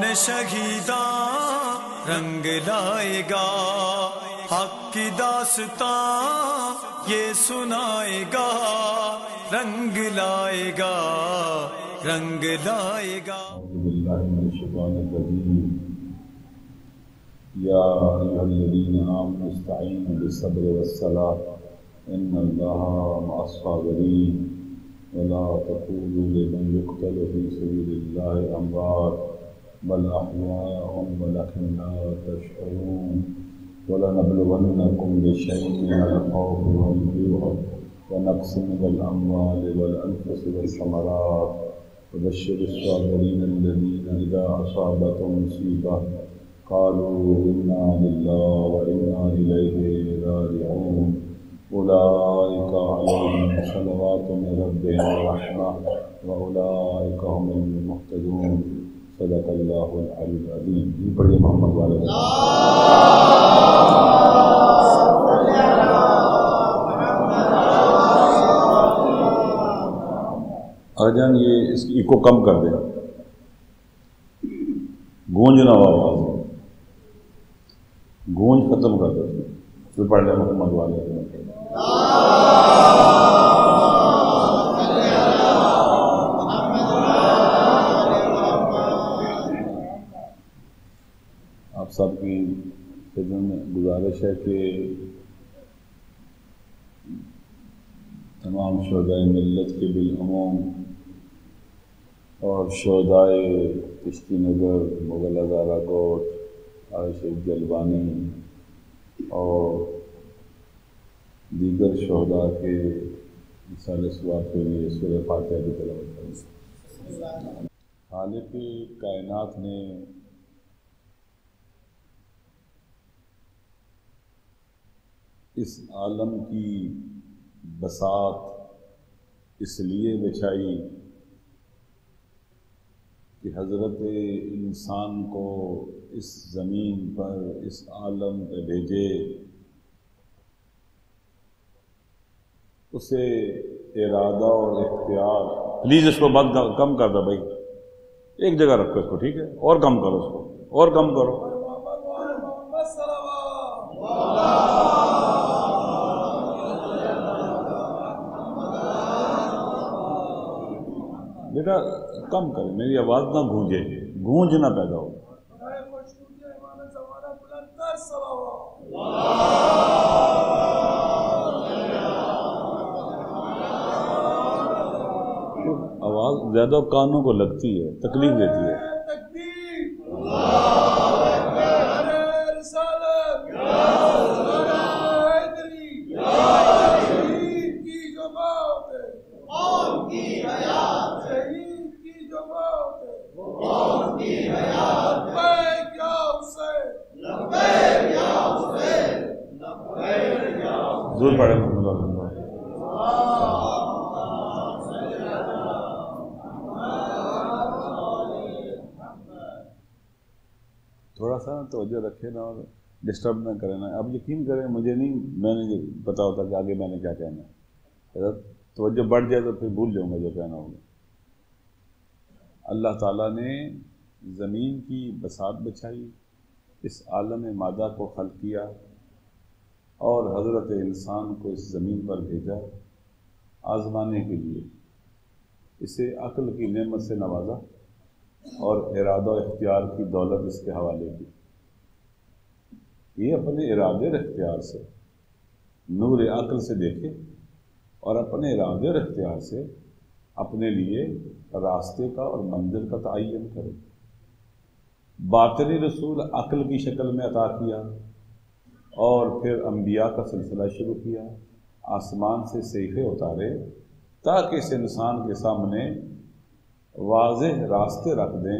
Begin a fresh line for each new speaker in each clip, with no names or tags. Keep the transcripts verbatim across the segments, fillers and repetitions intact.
شہیداں رنگ لائے گا، حق کی داستاں یہ سنائے گا، رنگ لائے گا، رنگ لائے گا۔
اعوذ باللہ من الشیطان الرجیم۔ یا ایھا الذین آمنوا استعینوا بالصبر والصلاۃ ان اللہ مع الصابرین ولا تقولوا لمن یقتل فی سبیل اللہ اموات بل احیاء ولکن لا تشعرون۔ وَلَنَبْلُوَنَّكُمْ بِشَيْءٍ مِّنَ الْخَوْفِ وَالْجُوعِ وَنَقْصٍ مِّنَ الْأَمْوَالِ وَالْأَنفُسِ وَالثَّمَرَاتِ وَبَشِّرِ الصَّابِرِينَ الَّذِينَ إِذَا أَصَابَتْهُم مُّصِيبَةٌ قَالُوا إِنَّا لِلَّهِ وَإِنَّا إِلَيْهِ رَاجِعُونَ أُولَٰئِكَ عَلَيْهِمْ صَلَوَاتٌ مِّن رَّبِّهِمْ وَرَحْمَةٌ وَأُولَٰئِكَ هُمُ الْمُهْتَدُونَ۔ صدق اللہ العلی العظیم۔ جی پڑھیے محمد والے آجان یہ اس کی ایکو کم کر دیں، گونج نہ ہو آواز، گونج ختم کر دیں۔ پھر پڑھ لیں محمد والے سب کی خدمت میں گزارش ہے کہ تمام شہدائے ملت کے بالعموم اور شہدائے کشتی نگر، مغل ہزارہ کوٹ، عائشہ جلوانی اور دیگر شہداء کے مثال ثواب کے لیے سورہ فاتحہ کی تلاوت کریں۔ خالق کائنات نے اس عالم کی بساط اس لیے بچھائی کہ حضرت انسان کو اس زمین پر، اس عالم پہ بھیجے، اسے ارادہ اور اختیار۔ پلیز اس کو بند کم کر دو بھائی، ایک جگہ رکھو اس کو، ٹھیک ہے؟ اور کم کرو اس کو، اور کم کرو۔ بیٹا کم کرے، میری آواز نہ گونجے، گونج نہ پیدا ہو۔ آواز زیادہ کانوں کو لگتی ہے، تکلیف دیتی ہے۔ ضرور پڑھیں محمد اللہ۔ تھوڑا سا توجہ رکھے نا اور ڈسٹرب نہ کرے نا۔ اب یقین کریں مجھے نہیں، میں نے پتا ہوتا کہ آگے میں نے کیا کہنا ہے۔ اگر توجہ بڑھ جائے تو پھر بھول جاؤں گا جو کہنا ہوگا۔ اللہ تعالیٰ نے زمین کی بساط بچھائی، اس عالم مادہ کو خلق کیا اور حضرت انسان کو اس زمین پر بھیجا آزمانے کے لیے۔ اسے عقل کی نعمت سے نوازا اور ارادہ و اختیار کی دولت اس کے حوالے کی۔ یہ اپنے ارادے اور اختیار سے نور عقل سے دیکھے اور اپنے ارادے اور اختیار سے اپنے لیے راستے کا اور منزل کا تعین کرے۔ باطنی رسول عقل کی شکل میں عطا کیا اور پھر انبیاء کا سلسلہ شروع کیا، آسمان سے صحیفے اتارے تاکہ اس انسان کے سامنے واضح راستے رکھ دیں،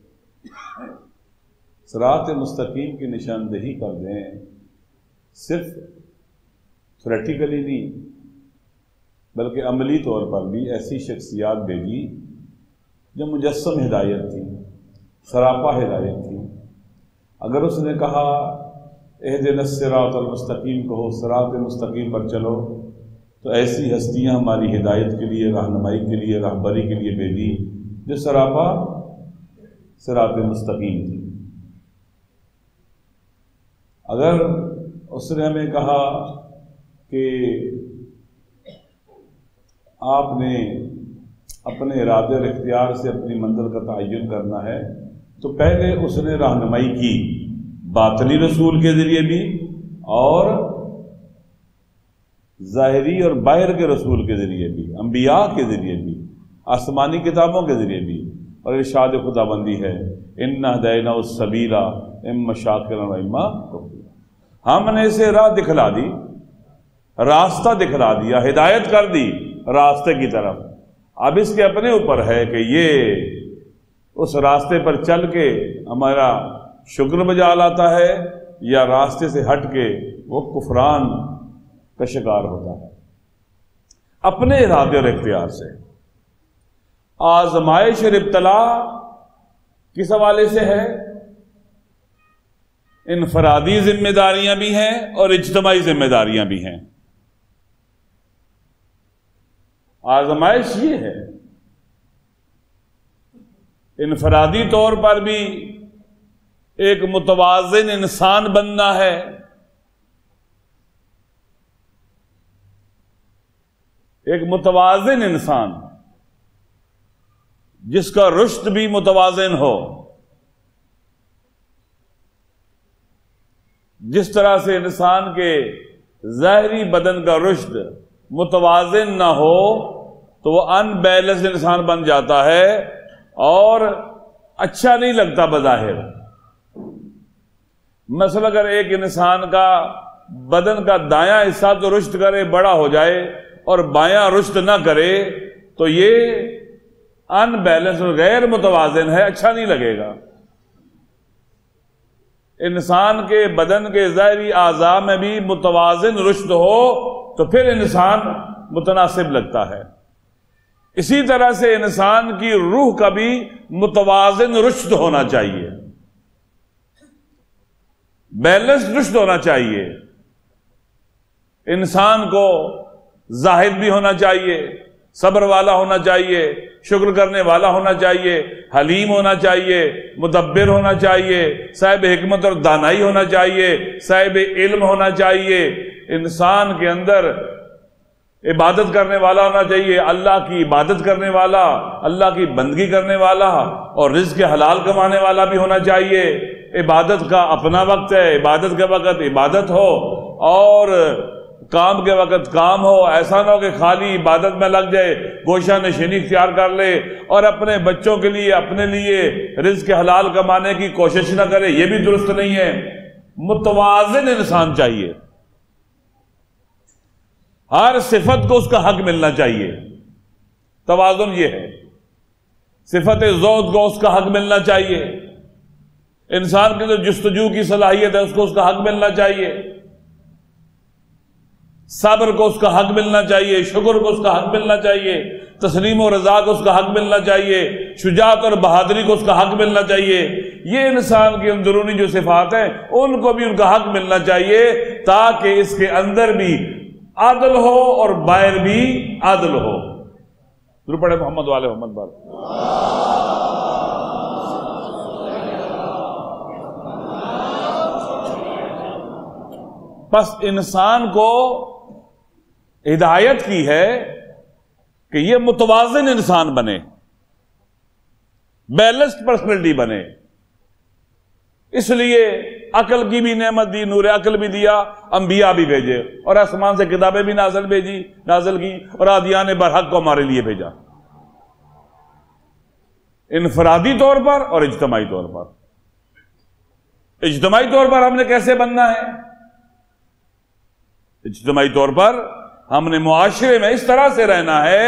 صراط مستقیم کی نشاندہی کر دیں۔ صرف تھیوریٹیکلی نہیں بلکہ عملی طور پر بھی ایسی شخصیات بھیجی جو مجسم ہدایت تھی، سراپا ہدایت تھی۔ اگر اس نے کہا اہدنا الصراط المستقیم، کہو صراط مستقیم پر چلو، تو ایسی ہستیاں ہماری ہدایت کے لیے، رہنمائی کے لیے، رہبری کے لیے بھیجی جو سراپا صراط مستقیم تھی۔ اگر اس نے ہمیں کہا کہ آپ نے اپنے ارادے اور اختیار سے اپنی منزل کا تعین کرنا ہے، تو پہلے اس نے رہنمائی کی، باطنی رسول کے ذریعے بھی اور ظاہری اور باہر کے رسول کے ذریعے بھی، انبیاء کے ذریعے بھی، آسمانی کتابوں کے ذریعے بھی، اور ارشاد خدا بندی ہے اِنَّا ہَدَيْنَاهُ السَّبِيلَ إِمَّا شَاكِرًا وَإِمَّا كَفُورًا۔ ہم نے اسے راہ دکھلا دی، راستہ دکھلا دیا، ہدایت کر دی راستے کی طرف۔ اب اس کے اپنے اوپر ہے کہ یہ اس راستے پر چل کے ہمارا شکر بجا لاتا ہے یا راستے سے ہٹ کے وہ کفران کا شکار ہوتا ہے۔ اپنے ارادے اور اختیار سے آزمائش اور ابتلا کس حوالے سے ہے؟ انفرادی ذمہ داریاں بھی ہیں اور اجتماعی ذمہ داریاں بھی ہیں۔ آزمائش یہ ہے، انفرادی طور پر بھی ایک متوازن انسان بننا ہے، ایک متوازن انسان جس کا رشد بھی متوازن ہو۔ جس طرح سے انسان کے ظاہری بدن کا رشد متوازن نہ ہو تو وہ ان بیلنس انسان بن جاتا ہے اور اچھا نہیں لگتا بظاہر۔ مثلا اگر ایک انسان کا بدن کا دایاں حصہ تو رشد کرے، بڑا ہو جائے، اور بایاں رشد نہ کرے تو یہ ان بیلنس غیر متوازن ہے، اچھا نہیں لگے گا۔ انسان کے بدن کے ظاہری اعضاء میں بھی متوازن رشد ہو تو پھر انسان متناسب لگتا ہے۔ اسی طرح سے انسان کی روح کا بھی متوازن رشد ہونا چاہیے، بیلنس رشد ہونا چاہیے۔ انسان کو زاہد بھی ہونا چاہیے، صبر والا ہونا چاہیے، شکر کرنے والا ہونا چاہیے، حلیم ہونا چاہیے، مدبر ہونا چاہیے، صاحب حکمت اور دانائی ہونا چاہیے، صاحب علم ہونا چاہیے۔ انسان کے اندر عبادت کرنے والا ہونا چاہیے، اللہ کی عبادت کرنے والا، اللہ کی بندگی کرنے والا، اور رزق حلال کمانے والا بھی ہونا چاہیے۔ عبادت کا اپنا وقت ہے، عبادت کے وقت عبادت ہو اور کام کے وقت کام ہو۔ ایسا نہ ہو کہ خالی عبادت میں لگ جائے، گوشہ نشینی اختیار کر لے اور اپنے بچوں کے لیے، اپنے لیے رزق حلال کمانے کی کوشش نہ کرے، یہ بھی درست نہیں ہے۔ متوازن انسان چاہیے، ہر صفت کو اس کا حق ملنا چاہیے۔ توازن یہ ہے، صفت زہد کو اس کا حق ملنا چاہیے، انسان کی جو جستجو کی صلاحیت ہے اس کو اس کا حق ملنا چاہیے، صبر کو اس کا حق ملنا چاہیے، شکر کو اس کا حق ملنا چاہیے، تسلیم و رضا کو اس کا حق ملنا چاہیے، شجاعت اور بہادری کو اس کا حق ملنا چاہیے۔ یہ انسان کی اندرونی جو صفات ہیں ان کو بھی ان کا حق ملنا چاہیے، تاکہ اس کے اندر بھی عادل ہو اور باہر بھی عادل ہو۔ ضرور پڑھے محمد والے محمد بار۔ بس انسان کو ہدایت کی ہے کہ یہ متوازن انسان بنے، بیلنسڈ پرسنالٹی بنے۔ اس لیے عقل کی بھی نعمت دی، نور عقل بھی دیا، انبیاء بھی بھیجے، اور آسمان سے کتابیں بھی نازل بھیجی نازل کی، اور عادیان برحق کو ہمارے لیے بھیجا، انفرادی طور پر اور اجتماعی طور پر۔ اجتماعی طور پر ہم نے کیسے بننا ہے؟ اجتماعی طور پر ہم نے معاشرے میں اس طرح سے رہنا ہے،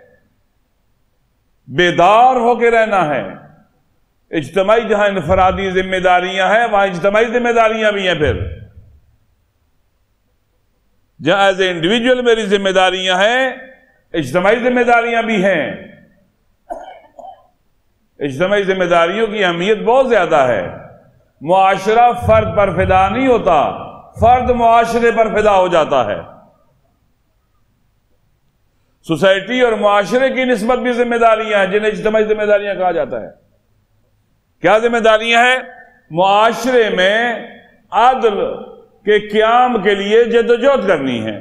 بیدار ہو کے رہنا ہے۔ اجتماعی جہاں انفرادی ذمہ داریاں ہیں وہاں اجتماعی ذمہ داریاں بھی ہیں، پھر جہاں ایز اے انڈیویجول میری ذمہ داریاں ہیں اجتماعی ذمہ داریاں بھی ہیں۔ اجتماعی ذمہ داریوں کی اہمیت بہت زیادہ ہے۔ معاشرہ فرد پر فدا نہیں ہوتا، فرد معاشرے پر فدا ہو جاتا ہے۔ سوسائٹی اور معاشرے کی نسبت بھی ذمہ داریاں ہیں جنہیں اجتماعی ذمہ داریاں کہا جاتا ہے۔ کیا ذمہ داریاں ہیں؟ معاشرے میں عدل کے قیام کے لیے جدوجہد کرنی ہے،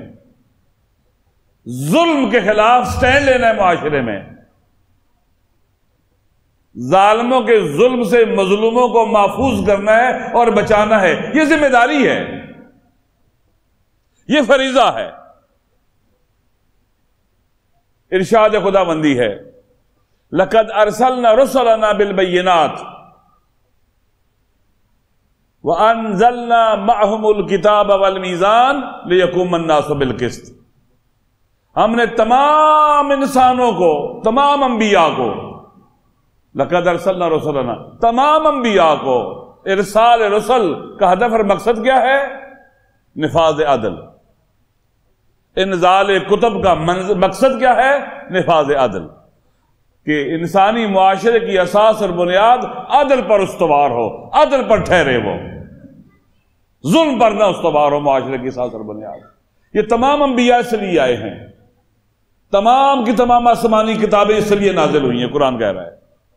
ظلم کے خلاف سٹینڈ لینا ہے، معاشرے میں ظالموں کے ظلم سے مظلوموں کو محفوظ کرنا ہے اور بچانا ہے. یہ ذمہ داری ہے، یہ فریضہ ہے. ارشاد خدا بندی ہے لقد ارسلنا رسلنا بالبینات وانزلنا معهم الكتاب والمیزان لیقوم الناس بالقسط. ہم نے تمام انسانوں کو، تمام انبیاء کو، لقد ارسلنا رسلنا، تمام انبیاء کو، ارسال رسل کا ہدف اور مقصد کیا ہے؟ نفاذ عدل. انزال کتب کا مقصد کیا ہے؟ نفاذ عدل، کہ انسانی معاشرے کی اساس اور بنیاد عدل پر استوار ہو، عدل پر ٹھہرے، وہ ظلم پر نہ استوار ہو معاشرے کی اساس اور بنیاد. یہ تمام انبیاء اس لیے آئے ہیں، تمام کی تمام آسمانی کتابیں اس لیے نازل ہوئی ہیں. قرآن کہہ رہا ہے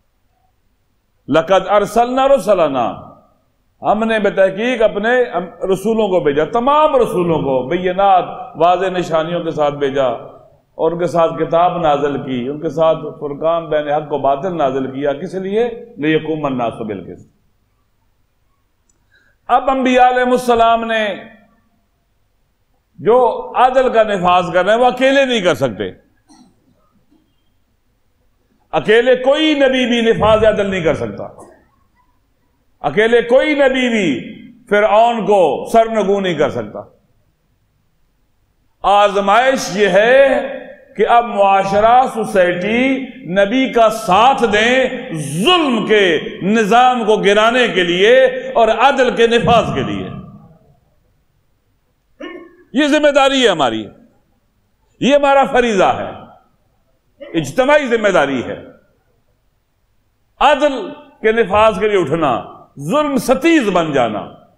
لقد ارسلنا رسلنا، ہم نے بتحقیق اپنے رسولوں کو بھیجا، تمام رسولوں کو بینات، واضح نشانیوں کے ساتھ بھیجا، اور ان کے ساتھ کتاب نازل کی، ان کے ساتھ فرقان بین حق و باطل نازل کیا. کس لیے؟ لیقوم الناس بالقسط. اب انبیاء علیہ السلام نے جو عدل کا نفاذ کر رہے ہیں وہ اکیلے نہیں کر سکتے. اکیلے کوئی نبی بھی نفاذ عدل نہیں کر سکتا. اکیلے کوئی نبی بھی فرعون کو سرنگوں نہیں کر سکتا. آزمائش یہ ہے کہ اب معاشرہ، سوسائٹی نبی کا ساتھ دیں ظلم کے نظام کو گرانے کے لیے اور عدل کے نفاذ کے لیے. یہ ذمہ داری ہے ہماری، یہ ہمارا فریضہ ہے، اجتماعی ذمہ داری ہے. عدل کے نفاذ کے لیے اٹھنا، ظلم ستیز بن جانا.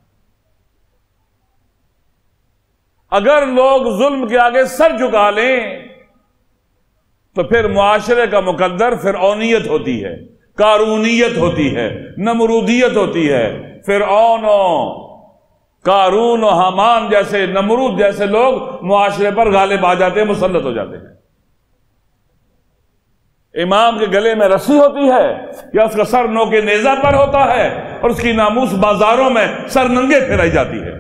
اگر لوگ ظلم کے آگے سر جھکا لیں تو پھر معاشرے کا مقدر فرعونیت ہوتی ہے، قارونیت ہوتی ہے، نمرودیت ہوتی ہے. فرعون و قارون و حامان جیسے، نمرود جیسے لوگ معاشرے پر غالب آ جاتے ہیں، مسلط ہو جاتے ہیں. امام کے گلے میں رسی ہوتی ہے یا اس کا سر نو کے نیزہ پر ہوتا ہے اور اس کی ناموس بازاروں میں سر ننگے پھیرائی جاتی ہے.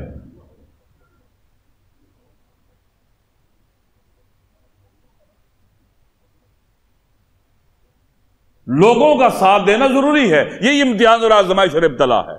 لوگوں کا ساتھ دینا ضروری ہے، یہی امتحان اور آزمائش اور ابتلا ہے.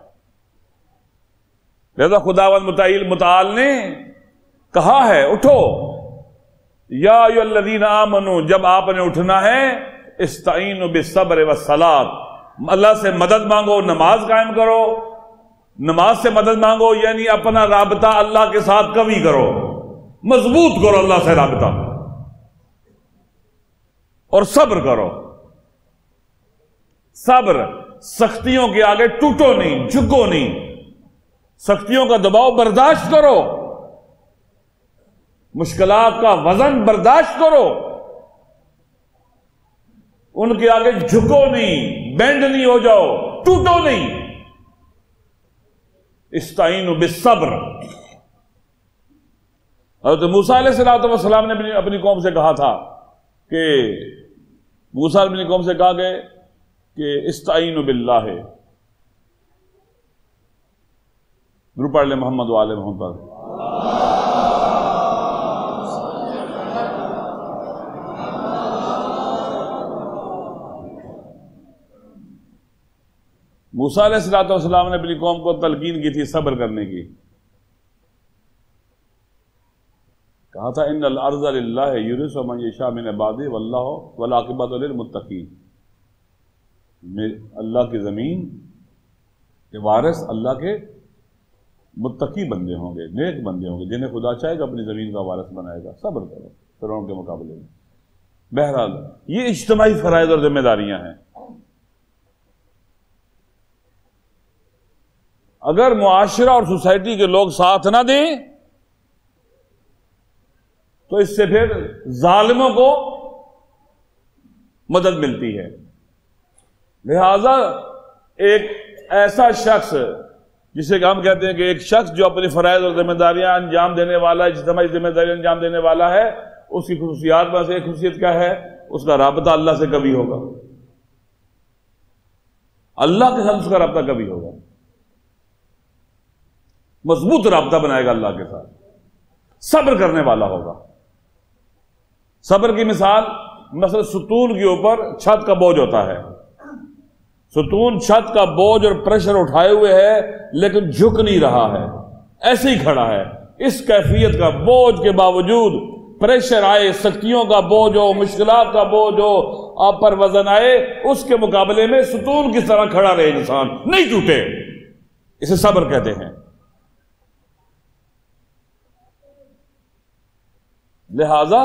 لہذا خداوند متعال متعال نے کہا ہے اٹھو یا ایھا الذین آمنو، جب آپ نے اٹھنا ہے استعینوا بالصبر والصلاۃ، اللہ سے مدد مانگو، نماز قائم کرو. نماز سے مدد مانگو یعنی اپنا رابطہ اللہ کے ساتھ قوی کرو، مضبوط کرو اللہ سے رابطہ، اور صبر کرو. صبر، سختیوں کے آگے ٹوٹو نہیں، جھکو نہیں، سختیوں کا دباؤ برداشت کرو، مشکلات کا وزن برداشت کرو، ان کے آگے جھکو نہیں، بینڈ نہیں ہو جاؤ، ٹوٹو نہیں. استعینوا بالصبر. حضرت موسیٰ علیہ الصلوۃ والسلام نے اپنی قوم سے کہا تھا کہ موسیٰ نے اپنی قوم سے کہا کہ کہ استعینوا باللہ. درود پڑھ لیں محمد و آل محمد پر. موسیٰ علیہ الصلوۃ والسلام نے اپنی قوم کو تلقین کی تھی صبر کرنے کی. کہا تھا ان الارض للہ یورث من یشاء من عبادہ واللہ والعاقبۃ للمتقین. اللہ کی زمین کے وارث اللہ کے متقی بندے ہوں گے، نیک بندے ہوں گے، جنہیں خدا چاہے گا اپنی زمین کا وارث بنائے گا. صبر کرو فرعون کے مقابلے میں. بہرحال یہ اجتماعی فرائض اور ذمہ داریاں ہیں. اگر معاشرہ اور سوسائٹی کے لوگ ساتھ نہ دیں تو اس سے پھر ظالموں کو مدد ملتی ہے. لہذا
ایک ایسا شخص جسے کہ ہم کہتے ہیں کہ ایک شخص جو اپنی فرائض اور ذمہ داریاں انجام دینے والا ہے، اجتماعی ذمہ داریاں انجام دینے والا ہے، اس کی خصوصیات میں سے ایک خصوصیت کیا ہے؟ اس کا رابطہ اللہ سے کبھی ہوگا، اللہ کے ساتھ اس کا رابطہ کبھی ہوگا، مضبوط رابطہ بنائے گا اللہ کے ساتھ، صبر کرنے والا ہوگا۔ صبر کی مثال مثلا ستون کے اوپر چھت کا بوجھ ہوتا ہے، ستون چھت کا بوجھ اور پریشر اٹھائے ہوئے ہے لیکن جھک نہیں رہا ہے، ایسے ہی کھڑا ہے۔ اس کیفیت کا بوجھ کے باوجود پریشر آئے، سختیوں کا بوجھ ہو، مشکلات کا بوجھ ہو، آپ پر وزن آئے، اس کے مقابلے میں ستون کی طرح کھڑا رہے انسان، نہیں ٹوٹے، اسے صبر کہتے ہیں۔ لہذا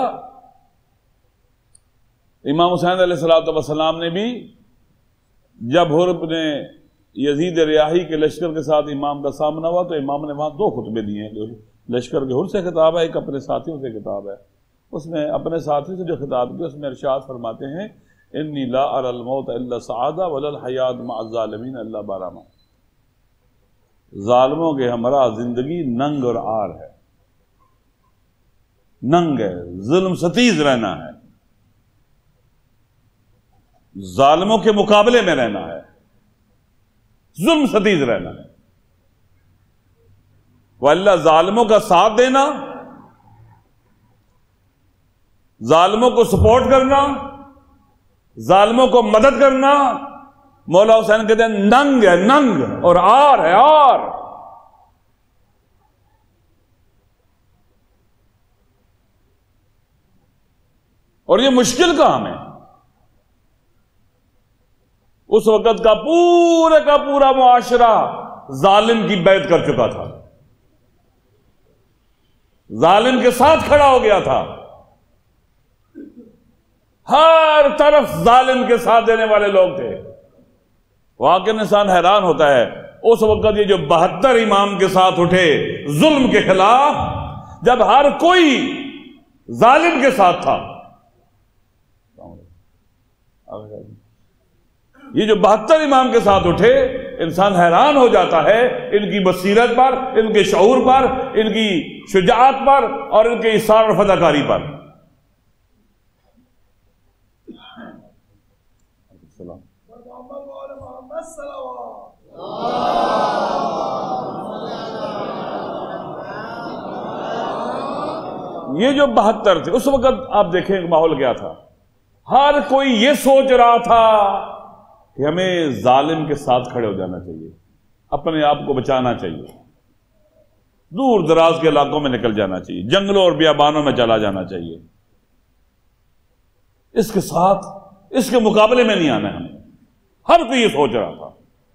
امام حسین علیہ الصلوۃ والسلام نے بھی جب حرب نے یزید ریاحی کے لشکر کے ساتھ امام کا سامنا ہوا تو امام نے وہاں دو خطبے دیے ہیں، جو لشکر کے حر سے خطاب ہے، ایک اپنے ساتھیوں سے خطاب ہے۔ اس میں اپنے ساتھی سے جو خطاب کیا اس میں ارشاد فرماتے ہیں انی لا اری الموت الا سعادہ ولا الحیات مع الظالمین الا براما، ظالموں کے ہمراہ زندگی ننگ اور عار ہے، ننگ ہے، ظلم ستیز رہنا ہے، ظالموں کے مقابلے میں رہنا ہے، ظلم ستیز رہنا ہے، واللہ ظالموں کا ساتھ دینا، ظالموں کو سپورٹ کرنا، ظالموں کو مدد کرنا، مولا حسین کہتے ہیں ننگ ہے، ننگ اور عار ہے، عار۔ اور یہ مشکل کام ہے۔ اس وقت کا پورے کا پورا معاشرہ ظالم کی بیعت کر چکا تھا، ظالم کے ساتھ کھڑا ہو گیا تھا، ہر طرف ظالم کے ساتھ دینے والے لوگ تھے۔ واقعی انسان حیران ہوتا ہے، اس وقت یہ جو بہتر امام کے ساتھ اٹھے ظلم کے خلاف، جب ہر کوئی ظالم کے ساتھ تھا، یہ جو بہتر امام کے ساتھ اٹھے، انسان حیران ہو جاتا ہے ان کی بصیرت پر، ان کے شعور پر، ان کی شجاعت پر اور ان کے اصرار اور فداکاری پر۔ یہ جو بہتر تھے اس وقت، آپ دیکھیں ماحول کیا تھا، ہر کوئی یہ سوچ رہا تھا کہ ہمیں ظالم کے ساتھ کھڑے ہو جانا چاہیے، اپنے آپ کو بچانا چاہیے، دور دراز کے علاقوں میں نکل جانا چاہیے، جنگلوں اور بیابانوں میں چلا جانا چاہیے، اس کے ساتھ، اس کے مقابلے میں نہیں آنا ہے ہمیں۔ ہر کوئی یہ سوچ رہا تھا،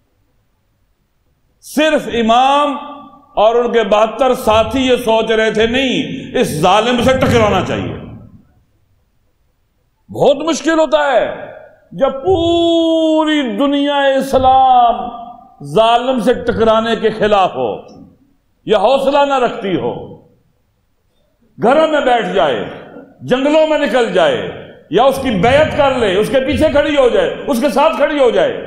صرف امام اور ان کے بہتر ساتھی یہ سوچ رہے تھے نہیں، اس ظالم سے ٹکرانا چاہیے۔ بہت مشکل ہوتا ہے جب پوری دنیا اسلام ظالم سے ٹکرانے کے خلاف ہو یا حوصلہ نہ رکھتی ہو، گھروں میں بیٹھ جائے، جنگلوں میں نکل جائے، یا اس کی بیعت کر لے، اس کے پیچھے کھڑی ہو جائے، اس کے ساتھ کھڑی ہو جائے۔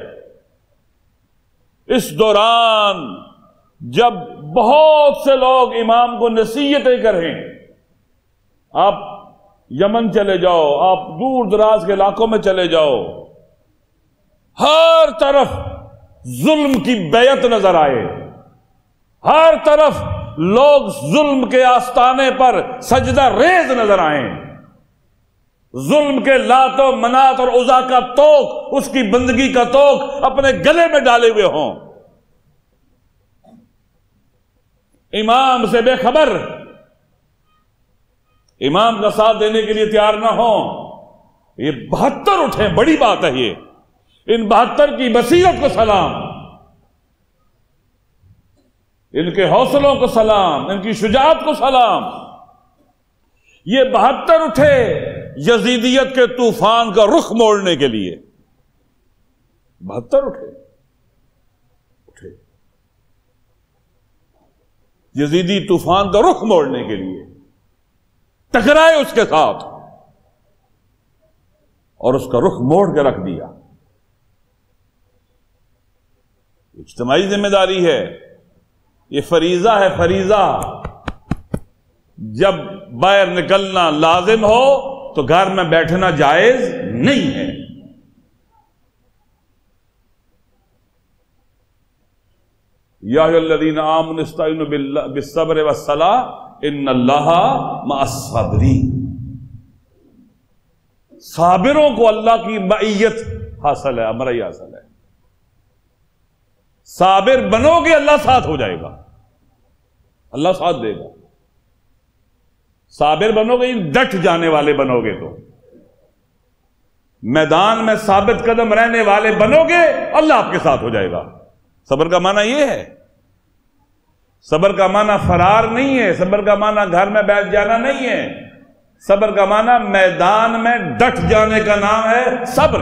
اس دوران جب بہت سے لوگ امام کو نصیحتیں کریں، آپ یمن چلے جاؤ، آپ دور دراز کے علاقوں میں چلے جاؤ، ہر طرف ظلم کی بیعت نظر آئے، ہر طرف لوگ ظلم کے آستانے پر سجدہ ریز نظر آئیں، ظلم کے لات و منات اور عزا کا توق، اس کی بندگی کا توق اپنے گلے میں ڈالے ہوئے ہوں، امام سے بے خبر، امام کا ساتھ دینے کے لیے تیار نہ ہوں۔ یہ بہتر اٹھے، بڑی بات ہے یہ، ان بہتر کی بصیرت کو سلام، ان کے حوصلوں کو سلام، ان کی شجاعت کو سلام۔ یہ بہتر اٹھے یزیدیت کے طوفان کا رخ موڑنے کے لیے، بہتر اٹھے اٹھے یزیدی طوفان کا رخ موڑنے کے لیے، ٹکرائے اس کے ساتھ اور اس کا رخ موڑ کے رکھ دیا۔ اجتماعی ذمہ داری ہے، یہ فریضہ ہے، فریضہ۔ جب باہر نکلنا لازم ہو تو گھر میں بیٹھنا جائز نہیں ہے۔ یا ایھا الذین آمنوا استعینوا بالصبر والصلاۃ ان اللہ مع الصابرین۔ صابروں کو اللہ کی معیت حاصل ہے، امرائی حاصل ہے۔ صابر بنو گے اللہ ساتھ ہو جائے گا، اللہ ساتھ دے گا۔ صابر بنو گے، ڈٹ جانے والے بنو گے، تو میدان میں ثابت قدم رہنے والے بنو گے، اللہ آپ کے ساتھ ہو جائے گا۔ صبر کا معنی یہ ہے، صبر کا معنی فرار نہیں ہے، صبر کا معنی گھر میں بیٹھ جانا نہیں ہے، صبر کا معنی میدان میں ڈٹ جانے کا نام ہے صبر۔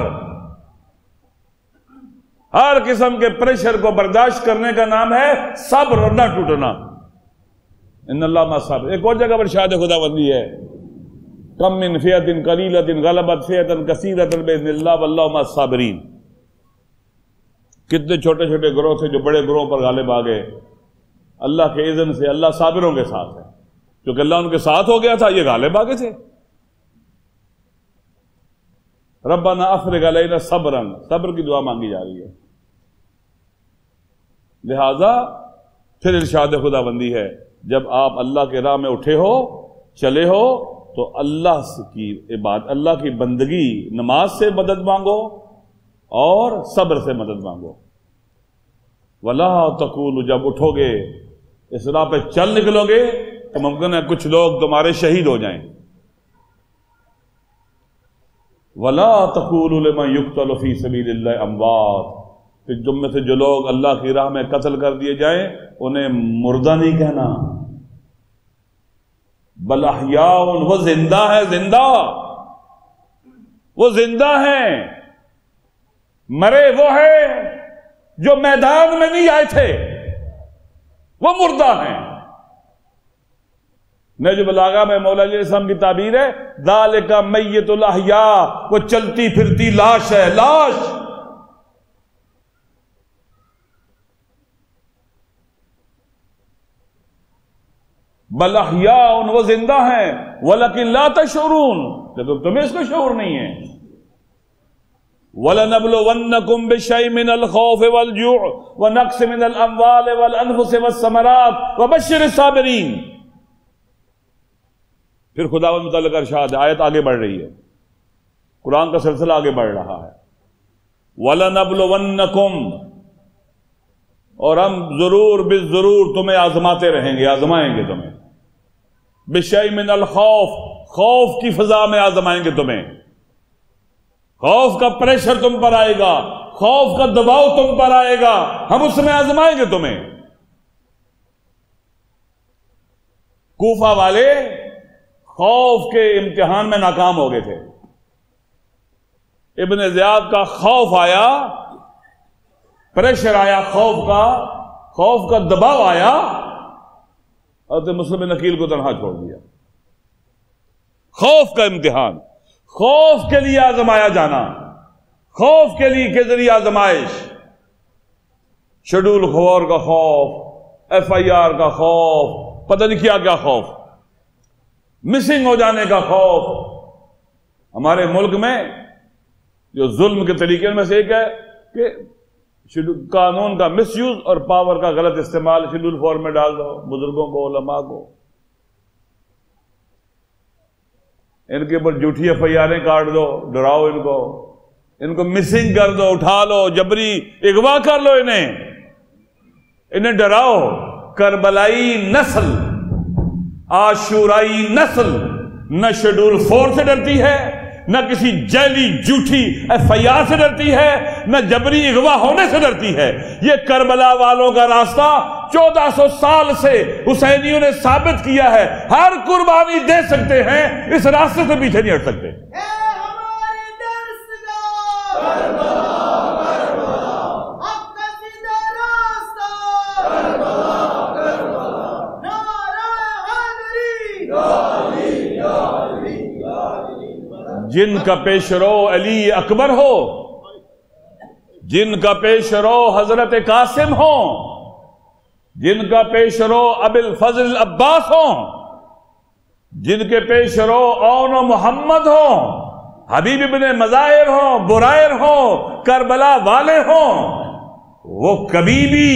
ہر قسم کے پریشر کو برداشت کرنے کا نام ہے صبر، اور نہ ٹوٹنا۔ ان اللہ مع الصابرین۔ ایک اور جگہ پر ارشاد خدا بندی ہے، کم من فئۃ قلیلۃ غلبت فئۃ کثیرۃ باذن اللہ واللہ مع الصابرین۔ کتنے چھوٹے چھوٹے گروہ تھے جو بڑے گروہ پر غالب آ گئے، اللہ کے اذن سے۔ اللہ صابروں کے ساتھ ہے، کیونکہ اللہ ان کے ساتھ ہو گیا تھا، یہ غالب آ گئے تھے۔ ربنا افرغ علینا صبرا، صبر کی دعا مانگی جا رہی ہے۔ لہذا پھر ارشاد خدا بندی ہے، جب آپ اللہ کے راہ میں اٹھے ہو، چلے ہو، تو اللہ کی عبادت، اللہ کی بندگی، نماز سے مدد مانگو اور صبر سے مدد مانگو۔ ولا تقولوا، جب اٹھو گے، اس راہ پہ چل نکلو گے، تو ممکن ہے کچھ لوگ تمہارے شہید ہو جائیں۔ ولا تقولوا لمن يقتل في سبيل الله اموات، کہ تم میں سے جو لوگ اللہ کی راہ میں قتل کر دیے جائیں انہیں مردہ نہیں کہنا، بل احیاء، وہ زندہ ہے، زندہ، وہ زندہ ہیں۔ مرے وہ ہیں جو میدان میں نہیں آئے تھے، وہ مردہ ہیں۔ نہج البلاغہ میں مولا علی السلام کی تعبیر ہے، ذالک میت الاحیاء، وہ چلتی پھرتی لاش ہے، لاش۔ بل احیاء، وہ زندہ ہیں، ولکن لا تشعرون، لیکن تمہیں اس کا شعور نہیں ہے۔ وَلَنَبْلُوَنَّكُمْ بِشَيْءٍ مِّنَ الْخَوْفِ وَالْجُوعِ وَنَقْصٍ مِّنَ الْأَمْوَالِ وَالْأَنفُسِ وَالثَّمَرَاتِ وَبَشِّرِ الصَّابِرِينَ۔ پھر خداوند متعلق ارشاد ہے، آیت آگے بڑھ رہی ہے، قرآن کا سلسلہ آگے بڑھ رہا ہے۔ وَلَنَبْلُوَنَّكُمْ، اور ہم ضرور بالضرور تمہیں آزماتے رہیں گے، آزمائیں گے تمہیں۔ بِشَيْءٍ مِّنَ الْخَوْفِ، خوف کی فضا میں آزمائیں گے تمہیں، خوف کا پریشر تم پر آئے گا، خوف کا دباؤ تم پر آئے گا، ہم اس میں آزمائیں گے تمہیں۔ کوفہ والے خوف کے امتحان میں ناکام ہو گئے تھے۔ ابن زیاد کا خوف آیا، پریشر آیا، خوف کا خوف کا دباؤ آیا، اور مسلم بن عقیل کو تنہا چھوڑ دیا۔ خوف کا امتحان، خوف کے لیے آزمایا جانا، خوف کے لیے کے ذریعے آزمائش، شیڈول خور کا خوف، ایف آئی آر کا خوف، پتہ نہیں کیا کیا خوف، مسنگ ہو جانے کا خوف۔ ہمارے ملک میں جو ظلم کے طریقے میں سے ایک ہے کہ قانون کا مس یوز اور پاور کا غلط استعمال شیڈول فور میں ڈال دو، بزرگوں کو، علماء کو، ان کے اوپر جھوٹی ایف آئی آریں کاٹ دو، ڈراؤ ان کو، ان کو مسنگ کر دو، اٹھا لو، جبری اغوا کر لو، انہیں انہیں ڈراؤ۔ کربلائی نسل، عاشورائی نسل نہ شیڈول فور سے ڈرتی ہے، نہ کسی جیلی جھوٹی ایف آئی آر سے ڈرتی ہے، نہ جبری اغوا ہونے سے ڈرتی ہے۔ یہ کربلا والوں کا راستہ چودہ سو سال سے حسینیوں نے ثابت کیا ہے، ہر قربانی دے سکتے ہیں، اس راستے سے پیچھے نہیں ہٹ سکتے۔ جن کا پیش رو علی اکبر ہو، جن کا پیش رو حضرت قاسم ہوں، جن کا پیش رو ابی الفضل عباس ہوں، جن کے پیش رو اون و محمد ہوں، حبیب ابن مظاہر ہوں، برائر ہوں، کربلا والے ہوں، وہ کبھی بھی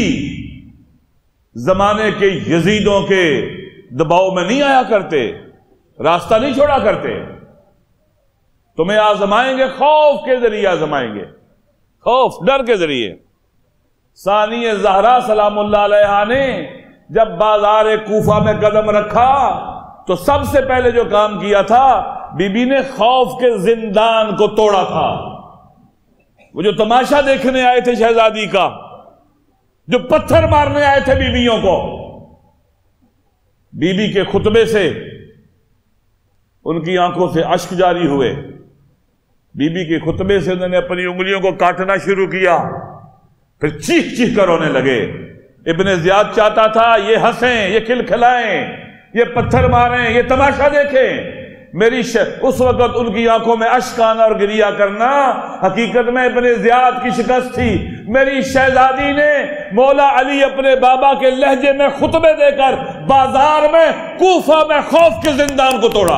زمانے کے یزیدوں کے دباؤ میں نہیں آیا کرتے، راستہ نہیں چھوڑا کرتے. تمہیں آزمائیں گے، خوف کے ذریعے آزمائیں گے، خوف ڈر کے ذریعے. ثانی زہرا سلام اللہ علیہا نے جب بازار کوفہ میں قدم رکھا تو سب سے پہلے جو کام کیا تھا، بی بی نے خوف کے زندان کو توڑا تھا. وہ جو تماشا دیکھنے آئے تھے شہزادی کا، جو پتھر مارنے آئے تھے بیویوں کو، بی بی کے خطبے سے ان کی آنکھوں سے اشک جاری ہوئے. بی بی کے خطبے سے انہوں نے اپنی انگلیوں کو کاٹنا شروع کیا، پھر چیخ چیخ کر رونے لگے. ابن زیاد چاہتا تھا یہ ہنسیں، یہ کھلکھلائیں، یہ پتھر ماریں، یہ تماشا دیکھیں. میری ش... اس وقت ان کی آنکھوں میں اشک آنا اور گریا کرنا حقیقت میں ابن زیاد کی شکست تھی. میری شہزادی نے مولا علی اپنے بابا کے لہجے میں خطبے دے کر بازار میں کوفہ میں خوف کے زندان کو توڑا،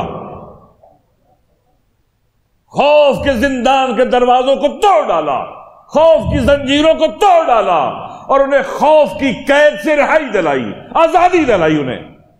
خوف کے زندان کے دروازوں کو توڑ ڈالا، خوف کی زنجیروں کو توڑ ڈالا اور انہیں خوف کی قید سے رہائی دلائی، آزادی دلائی انہیں.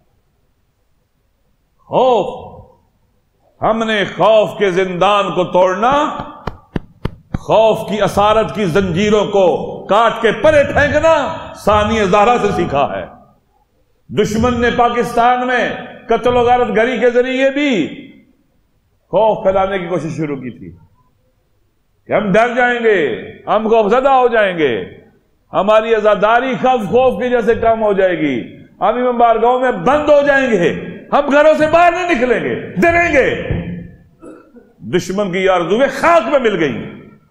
خوف، ہم نے خوف کے زندان کو توڑنا، خوف کی اسارت کی زنجیروں کو کاٹ کے پرے پھینکنا ثانی زہرا سے سیکھا ہے. دشمن نے پاکستان میں قتل و غارت گری کے ذریعے بھی خوف پھیلانے کی کوشش شروع کی تھی کہ ہم ڈر جائیں گے، ہم خوف زدہ ہو جائیں گے، ہماری عزاداری خوف خوف کی جیسے کم ہو جائے گی، ہم امام بارگاہوں میں بند ہو جائیں گے، ہم گھروں سے باہر نہیں نکلیں گے، ڈریں گے. دشمن کی آرزویں خاک میں مل گئی.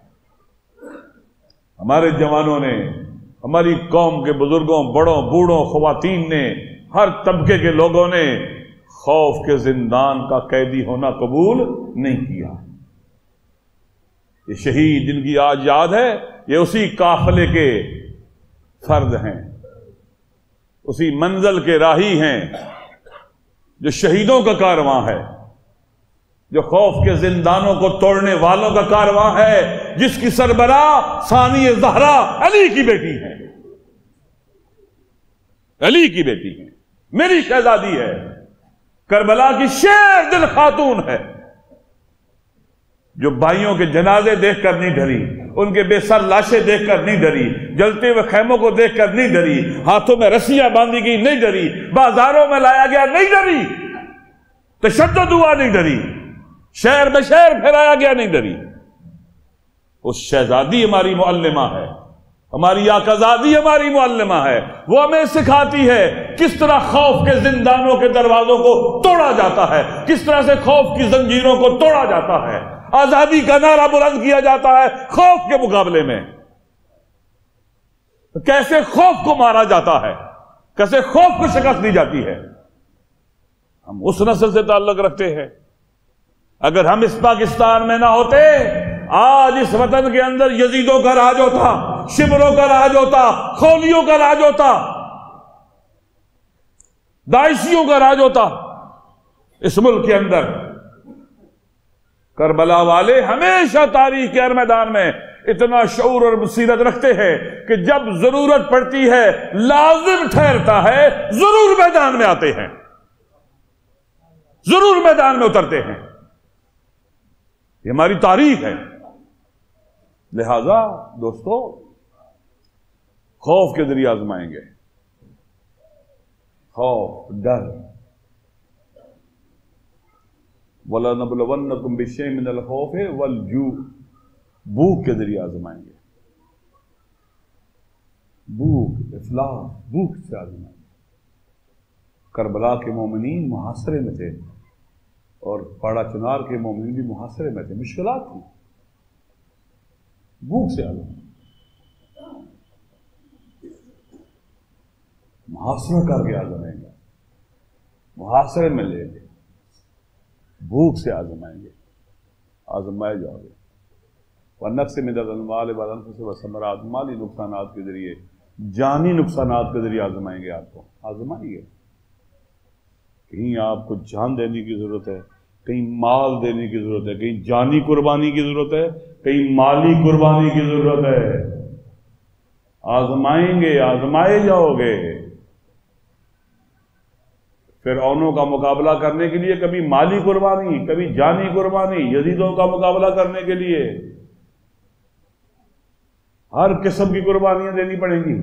ہمارے جوانوں نے، ہماری قوم کے بزرگوں، بڑوں، بوڑھوں، خواتین نے، ہر طبقے کے لوگوں نے خوف کے زندان کا قیدی ہونا قبول نہیں کیا. یہ شہید جن کی آج یاد ہے، یہ اسی قافلے کے فرد ہیں، اسی منزل کے راہی ہیں، جو شہیدوں کا کارواں ہے، جو خوف کے زندانوں کو توڑنے والوں کا کارواں ہے، جس کی سربراہ ثانی زہرا علی کی بیٹی ہے، علی کی بیٹی ہے، میری شہزادی ہے، کربلا کی شیر دل خاتون ہے، جو بھائیوں کے جنازے دیکھ کر نہیں ڈری، ان کے بے سر لاشیں دیکھ کر نہیں ڈری، جلتے ہوئے خیموں کو دیکھ کر نہیں ڈری، ہاتھوں میں رسیاں باندھی گئی نہیں ڈری، بازاروں میں لایا گیا نہیں ڈری، تشدد ہوا نہیں ڈری، شہر میں شہر پھیلایا گیا نہیں ڈری. اس شہزادی ہماری معلمہ ہے، ہماری آقازادی ہماری معلمہ ہے. وہ ہمیں سکھاتی ہے کس طرح خوف کے زندانوں کے دروازوں کو توڑا جاتا ہے، کس طرح سے خوف کی زنجیروں کو توڑا جاتا ہے، آزادی کا نعرہ بلند کیا جاتا ہے خوف کے مقابلے میں، کیسے خوف کو مارا جاتا ہے، کیسے خوف کو شکست دی جاتی ہے. ہم اس نسل سے تعلق رکھتے ہیں. اگر ہم اس پاکستان میں نہ ہوتے، آج اس وطن کے اندر یزیدوں کا راج ہوتا، شمروں کا راج ہوتا، خولیوں کا راج ہوتا، داعشیوں کا راج ہوتا اس ملک کے اندر. کربلا والے ہمیشہ تاریخ کے ہر میدان میں اتنا شعور اور بصیرت رکھتے ہیں کہ جب ضرورت پڑتی ہے، لازم ٹھہرتا ہے، ضرور میدان میں آتے ہیں، ضرور میدان میں اترتے ہیں. یہ ہماری تاریخ ہے. لہذا دوستو، خوف کے ذریعے آزمائیں گے، خوف، ڈر. وَلَنَبْلُوَنَّكُمْ بِشَيْءٍ مِّنَ الْخَوْفِ وَالْجُوعِ، بھوک کے ذریعے آزمائیں گے، بھوک، افلاس، بھوک سے آزمائیں گے. کربلا کے مومنین محاصرے میں تھے اور پاڑا چنار کے مومنین بھی محاصرے میں تھے، مشکلات تھی، بھوک سے آزمائیں. محاصرہ کر کے آزمائیں گے، محاصرے میں لے گے، بھوک سے آزمائیں گے، آزمائے جاؤ گے.
ونقص من الاموال والانفس والثمرات، مالی نقصانات کے ذریعے، جانی نقصانات کے ذریعے آزمائیں گے آپ کو، آزمائیں گے. کہیں آپ کو جان دینے کی ضرورت ہے، کہیں مال دینے کی ضرورت ہے، کہیں جانی قربانی کی ضرورت ہے، کہیں مالی قربانی کی ضرورت ہے. آزمائیں گے، آزمائے جاؤ گے. فرعونوں کا مقابلہ کرنے کے لیے کبھی مالی قربانی، کبھی جانی قربانی، یزیدوں کا مقابلہ کرنے کے لیے ہر قسم کی قربانیاں دینی پڑیں گی.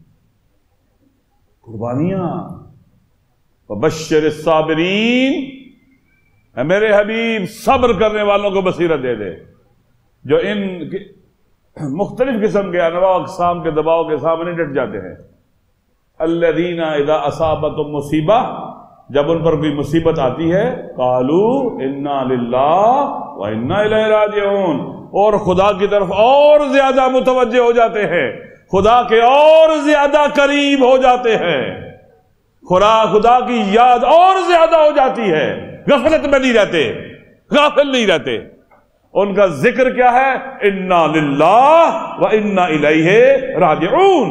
قربانیاں. وبشر الصابرین، اے میرے حبیب صبر کرنے والوں کو بصیرت دے دے، جو ان مختلف قسم کے انواع اقسام کے دباؤ کے سامنے ڈٹ جاتے ہیں. الذین اذا اصابتهم مصیبہ، جب ان پر کوئی مصیبت آتی ہے، قالوا انا للہ و انا الیہ راجعون، اور خدا کی طرف اور زیادہ متوجہ ہو جاتے ہیں، خدا کے اور زیادہ قریب ہو جاتے ہیں، خدا خدا کی یاد اور زیادہ ہو جاتی ہے. غفلت میں نہیں رہتے، غافل نہیں رہتے. ان کا ذکر کیا ہے؟ انا للہ و انا الیہ راجعون.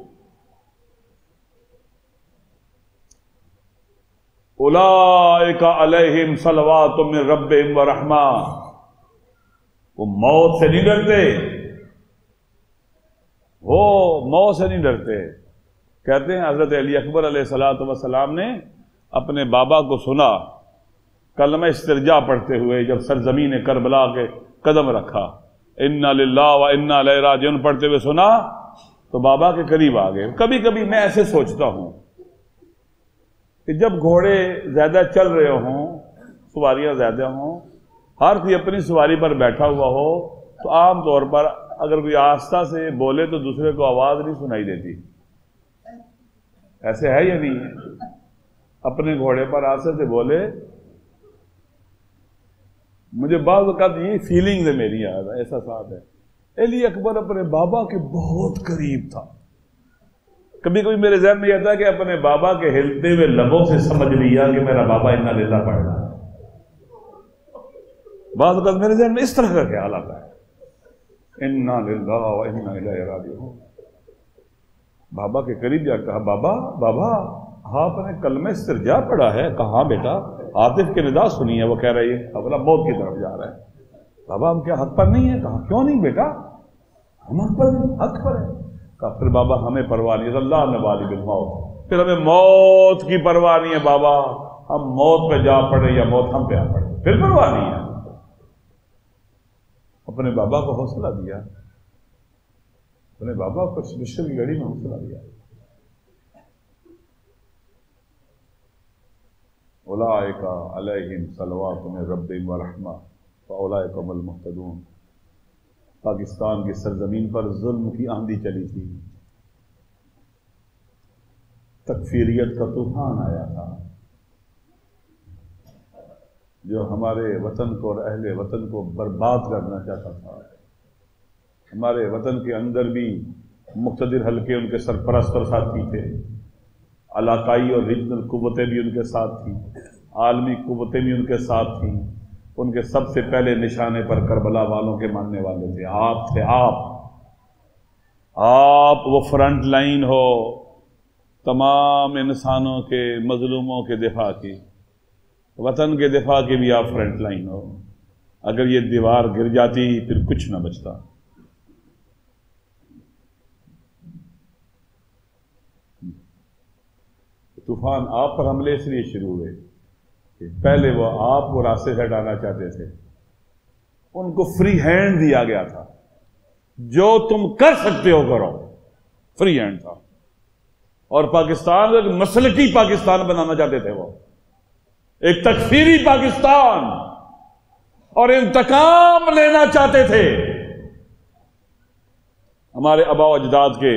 اولئک علیہم صلوات من ربہم ورحمہ. وہ موت سے نہیں ڈرتے، وہ موت سے نہیں ڈرتے. کہتے ہیں حضرت علی اکبر علیہ الصلوۃ والسلام نے اپنے بابا کو سنا کلمہ استرجاع پڑھتے ہوئے، جب سرزمین کربلا کے قدم رکھا، انا للہ و انا الیہ راجعون پڑھتے ہوئے سنا تو بابا کے قریب آ گئے. کبھی کبھی میں ایسے سوچتا ہوں کہ جب گھوڑے زیادہ چل رہے ہوں، سواریاں زیادہ ہوں، ہر کوئی اپنی سواری پر بیٹھا ہوا ہو، تو عام طور پر اگر کوئی آہستہ سے بولے تو دوسرے کو آواز نہیں سنائی دیتی. ایسے ہے یا نہیں ہے؟ اپنے گھوڑے پر آہستہ سے بولے. مجھے بعض اوقات یہ فیلنگ ہے میری، یاد ایسا ساتھ ہے. علی اکبر اپنے بابا کے بہت قریب تھا. کبھی کبھی میرے ذہن میں یہ آتا ہے کہ اپنے بابا کے ہلتے ہوئے لبوں سے سمجھ لیا کہ میرا بابا انا للہ پڑھ رہا ہے. بعض اوقات میرے ذہن میں اس طرح کا خیال آتا ہے، انا للہ و انا الیہ راجعون. بابا کے قریب جا کہا، بابا بابا آپ نے کلمہ استرجاع پڑھا ہے؟ کہاں بیٹا؟ عاطف کی ندا سنی ہے، وہ کہہ رہی ہے ابلا موت کی طرف جا رہا ہے. بابا ہم کیا حق پر نہیں ہیں؟ کہا کیوں نہیں بیٹا، ہم حق پر ہیں، حق پر ہیں. کہا پھر بابا ہمیں پرواہ نہیں، اللہ نبالی بالموت، پھر ہمیں موت کی پرواہ نہیں ہے بابا، ہم موت پہ جا پڑے یا موت ہم پہ آ پڑے، پھر پرواہ نہیں ہے. اپنے بابا کو حوصلہ دیا، اپنے بابا کو مشکل کی گھڑی میں حوصلہ دیا. اولئک علیہم صلوات من ربہم ورحمہ واولئک هم المہتدون. پاکستان کی سرزمین پر ظلم کی آندھی چلی تھی، تکفیریت کا طوفان آیا تھا، جو ہمارے وطن کو اور اہل وطن کو برباد کرنا چاہتا تھا. ہمارے وطن کے اندر بھی مقتدر حلقے ان کے سرپرست اور ساتھی تھے، علاقائی اور ریجنل قوتیں بھی ان کے ساتھ تھیں، عالمی قوتیں بھی ان کے ساتھ تھیں. ان کے سب سے پہلے نشانے پر کربلا والوں کے ماننے والے تھے، آپ تھے. آپ آپ وہ فرنٹ لائن ہو تمام انسانوں کے، مظلوموں کے دفاع کی، وطن کے دفاع کی بھی آپ فرنٹ لائن ہو. اگر یہ دیوار گر جاتی پھر کچھ نہ بچتا. طوفان آپ پر حملے اس لیے شروع ہوئے کہ پہلے وہ آپ کو راستے سے ہٹانا چاہتے تھے، ان کو فری ہینڈ دیا گیا تھا، جو تم کر سکتے ہو کرو، فری ہینڈ تھا. اور پاکستان ایک مسلکی پاکستان بنانا چاہتے تھے، وہ ایک تکفیری پاکستان، اور انتقام لینا چاہتے تھے ہمارے آباء و اجداد کے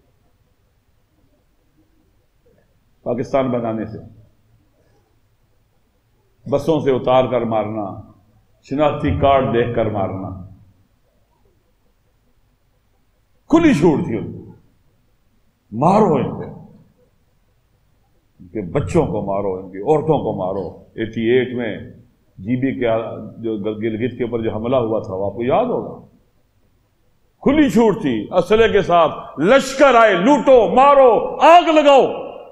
پاکستان بنانے سے. بسوں سے اتار کر مارنا، شناختی کارڈ دیکھ کر مارنا، کھلی چھوٹ تھی ان کو. مارو ان کو، ان کے بچوں کو مارو، ان کی عورتوں کو مارو. ایٹی ایٹ میں جی بی کے جو گلگت کے اوپر جو حملہ ہوا تھا وہ آپ کو یاد ہوگا.
کھلی چھوٹ تھی، اسلحے کے ساتھ لشکر آئے، لوٹو مارو آگ لگاؤ،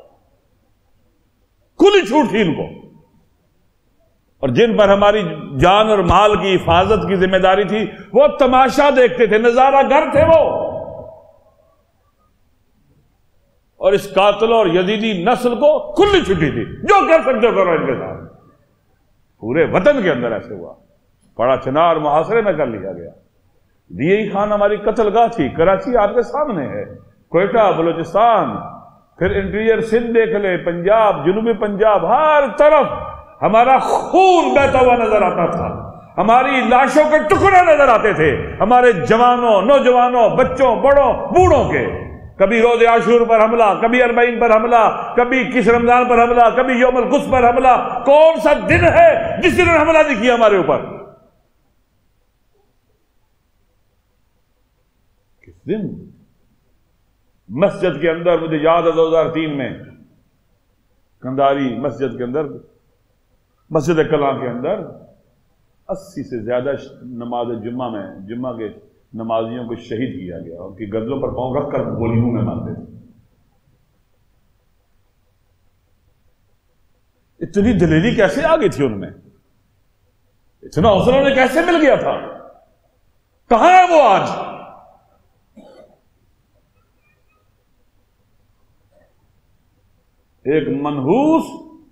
کھلی چھوٹ تھی ان کو. اور جن پر ہماری جان اور مال کی حفاظت کی ذمہ داری تھی وہ تماشا دیکھتے تھے، نظارہ گر تھے وہ. اور اس قاتل اور یزیدی نسل کو کھلی چھٹی تھی، جو کر سکتے ہو کرو ان کے ساتھ. پورے وطن کے اندر ایسے ہوا. بڑا چنار محاصرے میں کر لیا گیا. دی ای خان ہماری قتل گاہ تھی، کراچی آپ کے سامنے ہے، کوئٹہ، بلوچستان، پھر انٹیریئر سندھ دیکھ لے، پنجاب، جنوبی پنجاب، ہر طرف ہمارا خون بہتا ہوا نظر آتا تھا، ہماری لاشوں کے ٹکڑے نظر آتے تھے، ہمارے جوانوں، نوجوانوں، بچوں، بڑوں، بوڑھوں کے. کبھی روز عاشور پر حملہ، کبھی اربعین پر حملہ، کبھی کس رمضان پر حملہ، کبھی یوم القدس پر حملہ. کون سا دن ہے جس دن حملہ نہیں کیا ہمارے اوپر؟ کس دن؟ مسجد کے اندر مجھے یاد ہے دو ہزار تین میں کنداری مسجد کے اندر، مسجد کلاں کے اندر اسی سے زیادہ نماز جمعہ میں جمعہ کے نمازیوں کو شہید کیا گیا. ان کی گردوں پر پاؤں رکھ کر گولی منہ میں مارتے تھے. اتنی دلیری کیسے آ گئی تھی ان میں؟ اتنا حوصلہ انہیں کیسے مل گیا تھا؟ کہاں ہے وہ آج؟ ایک منحوس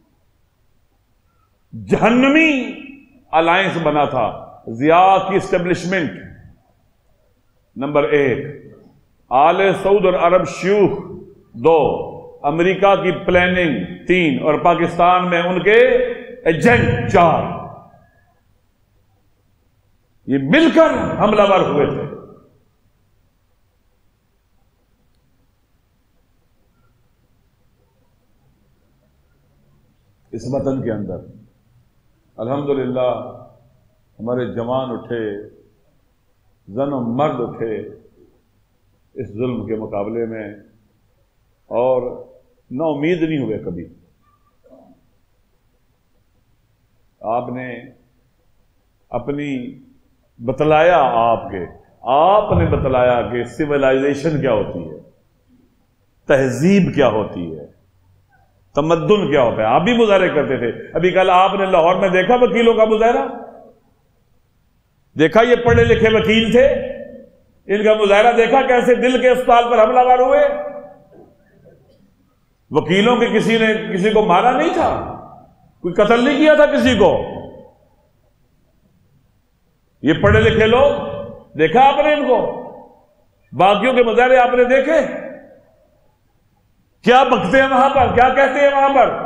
جہنمی الائنس بنا تھا. ضیاء کی اسٹیبلشمنٹ نمبر ایک، آل سعود اور عرب شیوخ دو، امریکہ کی پلاننگ تین، اور پاکستان میں ان کے ایجنٹ چار. یہ مل کر حملہ ور ہوئے تھے. اس وطن کے اندر الحمدللہ ہمارے جوان اٹھے، زن و مرد اٹھے اس ظلم کے مقابلے میں، اور نا امید نہیں ہوئے کبھی. آپ نے اپنی بتلایا، آپ کے آپ نے بتلایا کہ سویلائزیشن کیا ہوتی ہے، تہذیب کیا ہوتی ہے، تمدن کیا ہوتا ہے. آپ بھی مظاہرے کرتے تھے. ابھی کل آپ نے لاہور میں دیکھا وکیلوں کا مظاہرہ، دیکھا یہ پڑھے لکھے وکیل تھے، ان کا مظاہرہ دیکھا کیسے دل کے اسپتال پر حملہ ور ہوئے. وکیلوں کے کسی نے کسی کو مارا نہیں تھا، کوئی قتل نہیں کیا تھا کسی کو. یہ پڑھے لکھے لوگ، دیکھا آپ نے ان کو؟ باقیوں کے مظاہرے آپ نے دیکھے؟ کیا بکتے ہیں وہاں پر، کیا کہتے ہیں وہاں پر؟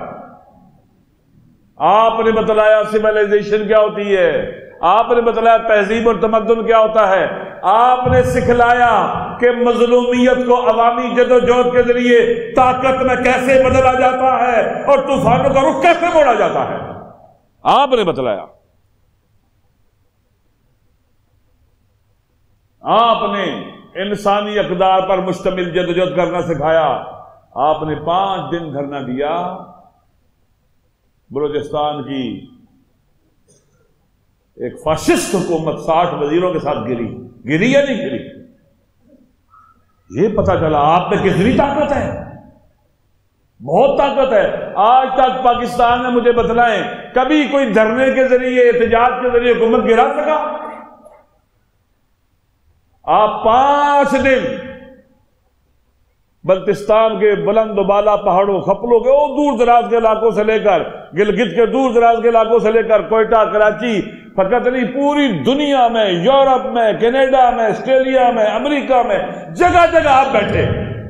آپ نے بتلایا سویلائزیشن کیا ہوتی ہے، آپ نے بتلایا تہذیب اور تمدن کیا ہوتا ہے. آپ نے سکھلایا کہ مظلومیت کو عوامی جدوجہد کے ذریعے طاقت میں کیسے بدلا جاتا ہے اور طوفانوں کا رخ کیسے موڑا جاتا ہے. آپ نے بتلایا. آپ نے انسانی اقدار پر مشتمل جدوجہد کرنا سکھایا. آپ نے پانچ دن دھرنا دیا. بلوچستان کی ایک فاشسٹ حکومت ساٹھ وزیروں کے ساتھ گری گری یا نہیں گری؟ یہ پتا چلا آپ میں کتنی طاقت ہے. بہت طاقت ہے. آج تک پاکستان نے مجھے بتلائیں کبھی کوئی دھرنے کے ذریعے، احتجاج کے ذریعے حکومت گرا سکا؟ آپ پانچ دن بلتستان کے بلند و بالا پہاڑوں، خپلوں کے وہ دور دراز کے علاقوں سے لے کر گلگت کے دور دراز کے علاقوں سے لے کر کوئٹہ، کراچی، فقط نہیں پوری دنیا میں، یورپ میں، کینیڈا میں، آسٹریلیا میں، امریکہ میں، جگہ جگہ آپ بیٹھے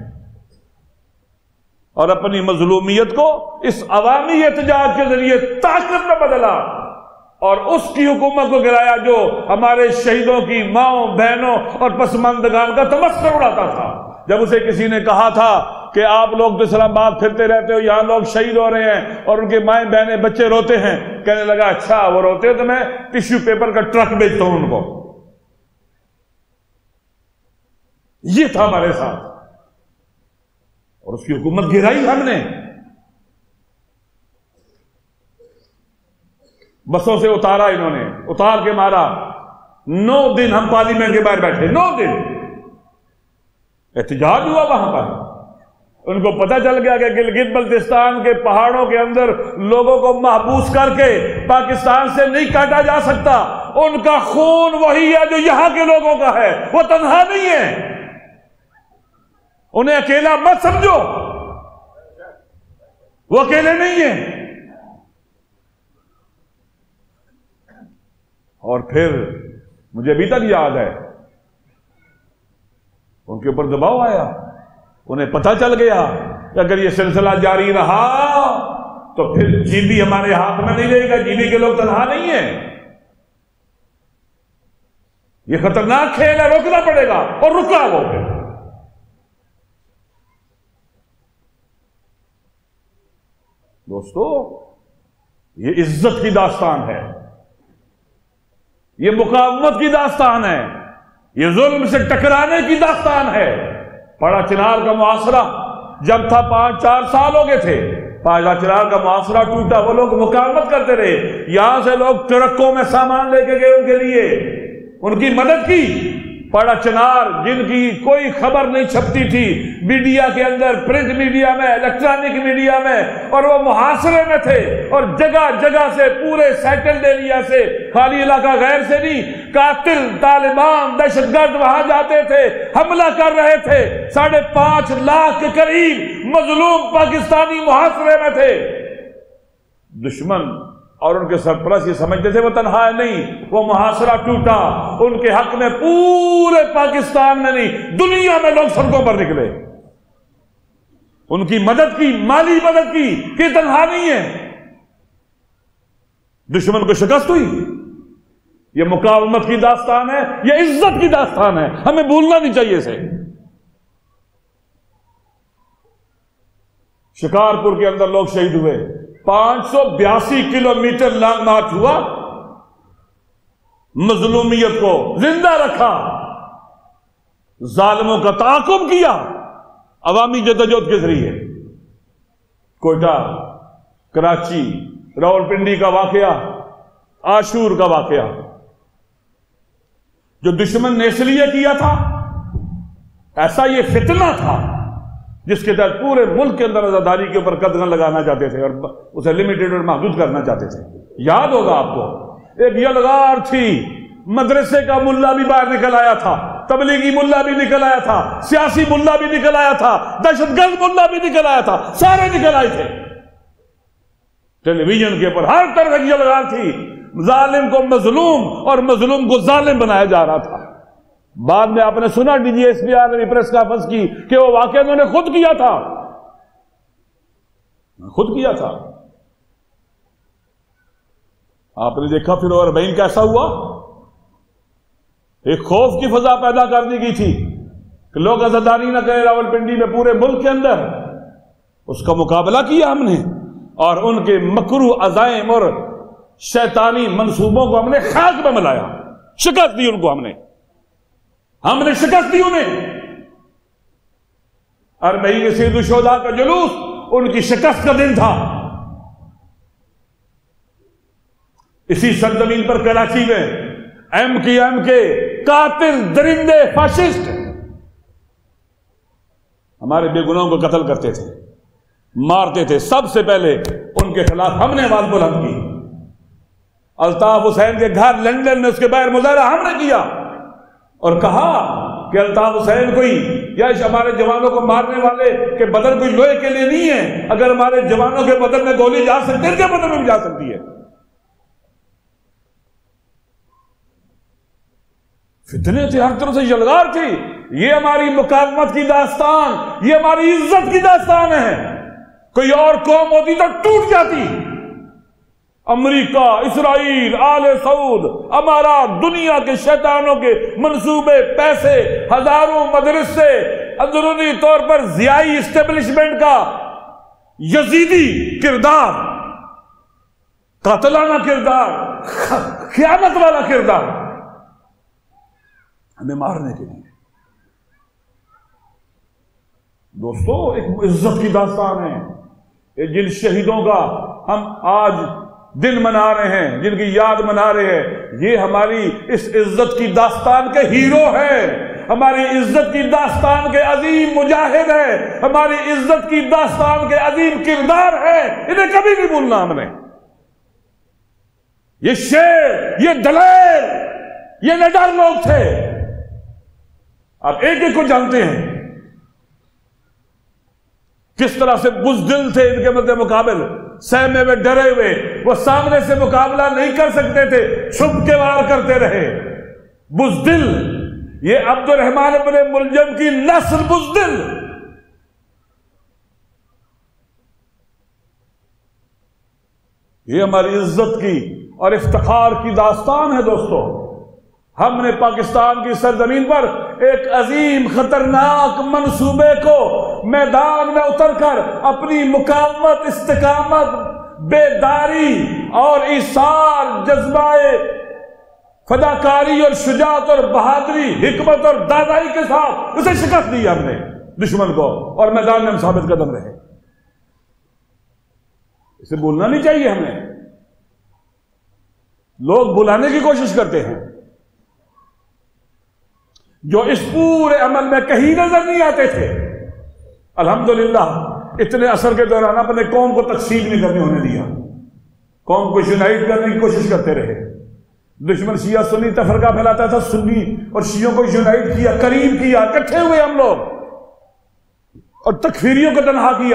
اور اپنی مظلومیت کو اس عوامی احتجاج کے ذریعے طاقت میں بدلا اور اس کی حکومت کو گرایا جو ہمارے شہیدوں کی ماؤں، بہنوں اور پسماندگان کا تمسخر اڑاتا تھا. جب اسے کسی نے کہا تھا کہ آپ لوگ تو اسلام آباد پھرتے رہتے ہو، یہاں لوگ شہید ہو رہے ہیں اور ان کے مائیں بہنیں بچے روتے ہیں، کہنے لگا اچھا وہ روتے ہیں تو میں ٹشو پیپر کا ٹرک بیچتا ہوں ان کو. یہ تھا ہمارے ساتھ اور اس کی حکومت گرائی ہم نے. بسوں سے اتارا انہوں نے، اتار کے مارا. نو دن ہم پارلیمنٹ کے باہر بیٹھے، نو دن احتجاج ہوا وہاں پر. ان کو پتہ چل گیا کہ گلگت بلتستان کے پہاڑوں کے اندر لوگوں کو محبوس کر کے پاکستان سے نہیں کاٹا جا سکتا. ان کا خون وہی ہے جو یہاں کے لوگوں کا ہے، وہ تنہا نہیں ہے. انہیں اکیلا مت سمجھو، وہ اکیلے نہیں ہیں. اور پھر مجھے ابھی تک یاد ہے ان کے اوپر دباؤ آیا. انہیں پتہ چل گیا کہ اگر یہ سلسلہ جاری رہا تو پھر جی بی ہمارے ہاتھ میں نہیں رہے گا. جی بی کے لوگ تنہا نہیں ہیں، یہ خطرناک کھیل ہے، روکنا پڑے گا. اور رکا وہ پھر. دوستو، یہ عزت کی داستان ہے، یہ مقاومت کی داستان ہے، یہ ظلم سے ٹکرانے کی داستان ہے. پڑا چنار کا محاصرہ جب تھا، پانچ چار سال ہو گئے تھے، پاڑا چنار کا محاصرہ ٹوٹا، وہ لوگ مقاومت کرتے رہے. یہاں سے لوگ ٹرکوں میں سامان لے کے گئے، ان کے لیے ان کی مدد کی. پاڑا چنار جن کی کوئی خبر نہیں چھپتی تھی میڈیا کے اندر، پرنٹ میڈیا میں، الیکٹرانک میڈیا میں، اور وہ محاصرے میں تھے. اور جگہ جگہ سے، پورے سیٹلڈ ایریا سے، خالی علاقہ غیر سے نہیں، قاتل طالبان دہشت گرد وہاں جاتے تھے، حملہ کر رہے تھے. ساڑھے پانچ لاکھ کے قریب مظلوم پاکستانی محاصرے میں تھے. دشمن اور ان کے سرپرست یہ سمجھتے تھے وہ تنہا نہیں، وہ محاصرہ ٹوٹا. ان کے حق میں پورے پاکستان میں نہیں، دنیا میں لوگ سڑکوں پر نکلے، ان کی مدد کی، مالی مدد کی، کہ تنہا نہیں ہے. دشمن کو شکست ہوئی. یہ مقاومت کی داستان ہے، یہ عزت کی داستان ہے، ہمیں بھولنا نہیں چاہیے اسے. شکارپور کے اندر لوگ شہید ہوئے، پانچ سو بیاسی کلو میٹر لانگ مارچ ہوا، مظلومیت کو زندہ رکھا، ظالموں کا تعاقب کیا عوامی جدوجہد کے ذریعے. کوئٹہ، کراچی، راولپنڈی کا واقعہ، آشور کا واقعہ، جو دشمن نے اس لیے کیا تھا، ایسا یہ فتنہ تھا جس کے تحت پورے ملک کے اندر آزاداری کے اوپر قدغن لگانا چاہتے تھے اور اسے لمیٹڈ اور محدود کرنا چاہتے تھے. یاد ہوگا آپ کو، ایک یلغار تھی، مدرسے کا ملا بھی باہر نکل آیا تھا، تبلیغی ملا بھی نکل آیا تھا، سیاسی ملا بھی نکل آیا تھا، دہشت گرد ملا بھی نکل آیا تھا، سارے نکل آئے تھے. ٹیلی ویژن کے اوپر ہر طرح کی یلغار تھی. ظالم کو مظلوم اور مظلوم کو ظالم بنایا جا رہا تھا. بعد میں آپ نے سنا D G S P R نے پریس کانفرنس کی کہ وہ واقعہ انہوں نے خود کیا تھا، خود کیا تھا. آپ نے دیکھا پھر اور بہن کیسا ہوا. ایک خوف کی فضا پیدا کر دی گئی تھی کہ لوگ آزاداری نہ کریں راولپنڈی میں، پورے ملک کے اندر. اس کا مقابلہ کیا ہم نے، اور ان کے مکرو عزائم اور شیطانی منصوبوں کو ہم نے خاک میں ملایا. شکست دی ان کو، ہم نے ہم نے شکست دی انہیں. اور مئی سید الشہداء کا جلوس ان کی شکست کا دن تھا. اسی سرزمین پر کراچی میں ایم کی ایم کے قاتل درندے فاشسٹ ہمارے بے گناہوں کو قتل کرتے تھے، مارتے تھے. سب سے پہلے ان کے خلاف ہم نے آواز بلند کی. الطاف حسین کے گھر لندن میں اس کے باہر مظاہرہ ہم نے کیا اور کہا کہ الطاف حسین کوئی یا ہمارے جوانوں کو مارنے والے کے بدن کوئی لوہے کے لیے نہیں ہے. اگر ہمارے جوانوں کے بدن میں گولی جا سکتی ہے، ان کے بدن میں بھی جا سکتی ہے. فتنے تھے، ہر طرف سے یلغار تھی. یہ ہماری مقاومت کی داستان، یہ ہماری عزت کی داستان ہے. کوئی اور قوم ہوتی تو ٹوٹ جاتی. امریکہ، اسرائیل، آل سعود، امارات، دنیا کے شیطانوں کے منصوبے، پیسے، ہزاروں مدرسے، اندرونی طور پر ضیائی اسٹیبلشمنٹ کا یزیدی کردار، قاتلانہ کردار، خیانت والا کردار ہمیں مارنے کے لیے. دوستو، ایک عزت کی داستان ہے. جن شہیدوں کا ہم آج دن منا رہے ہیں، جن کی یاد منا رہے ہیں، یہ ہماری اس عزت کی داستان کے ہیرو ہیں. ہماری عزت کی داستان کے عظیم مجاہد ہیں، ہماری عزت کی داستان کے عظیم کردار ہیں، انہیں کبھی نہیں بھولنا ہم نے. یہ شیر، یہ دلیر، یہ نڈر لوگ تھے. آپ ایک ایک کو جانتے ہیں کس طرح سے بزدل تھے ان کے مد مقابل، سہمے ہوئے، ڈرے ہوئے. وہ سامنے سے مقابلہ نہیں کر سکتے تھے، چھپ کے وار کرتے رہے. بزدل، یہ عبد الرحمن بن ملجم کی نسل بزدل. یہ ہماری عزت کی اور افتخار کی داستان ہے دوستو. ہم نے پاکستان کی سرزمین پر ایک عظیم خطرناک منصوبے کو میدان میں اتر کر اپنی مقاومت، استقامت، بیداری اور ایثار، جذبہ فداکاری اور شجاعت اور بہادری، حکمت اور دانائی کے ساتھ اسے شکست دی ہم نے دشمن کو، اور میدان میں ہم ثابت قدم رہے. اسے بھولنا نہیں چاہیے ہمیں. لوگ بلانے کی کوشش کرتے ہیں جو اس پورے عمل میں کہیں نظر نہیں آتے تھے. الحمدللہ اتنے عصر کے دوران اپنے قوم کو تقسیم نہیں کرنے ہونے دیا، قوم کو یونائٹ کرنے کی کوشش کرتے رہے. دشمن شیعہ سنی تفرقہ پھیلاتا تھا، سنی اور شیعوں کو یونائٹ کیا، قریب کیا، اکٹھے ہوئے ہم لوگ، اور تکفیریوں کو تنہا کیا.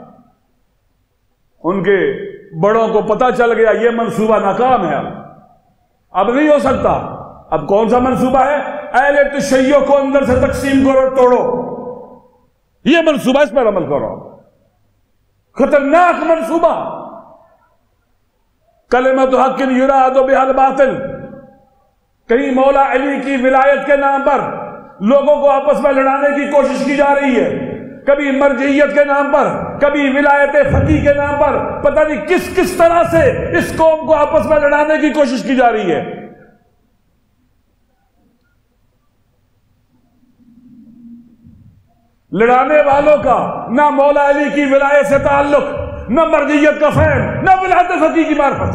ان کے بڑوں کو پتا چل گیا یہ منصوبہ ناکام ہے، اب اب نہیں ہو سکتا. اب کون سا منصوبہ ہے؟ اہل تشیع کو اندر سے تقسیم کرو، توڑو. یہ منصوبہ، اس پر عمل کرو. خطرناک منصوبہ. کلمۃ حق یراد بہا الباطل. کہیں مولا علی کی ولایت کے نام پر لوگوں کو آپس میں لڑانے کی کوشش کی جا رہی ہے، کبھی مرجعیت کے نام پر، کبھی ولایت فقیہ کے نام پر، پتہ نہیں کس کس طرح سے اس قوم کو آپس میں لڑانے کی کوشش کی جا رہی ہے. لڑانے والوں کا نہ مولا علی کی ولایت سے تعلق، نہ مرجعیت کا فہم، نہ ولایت فقیہ کی معرفت.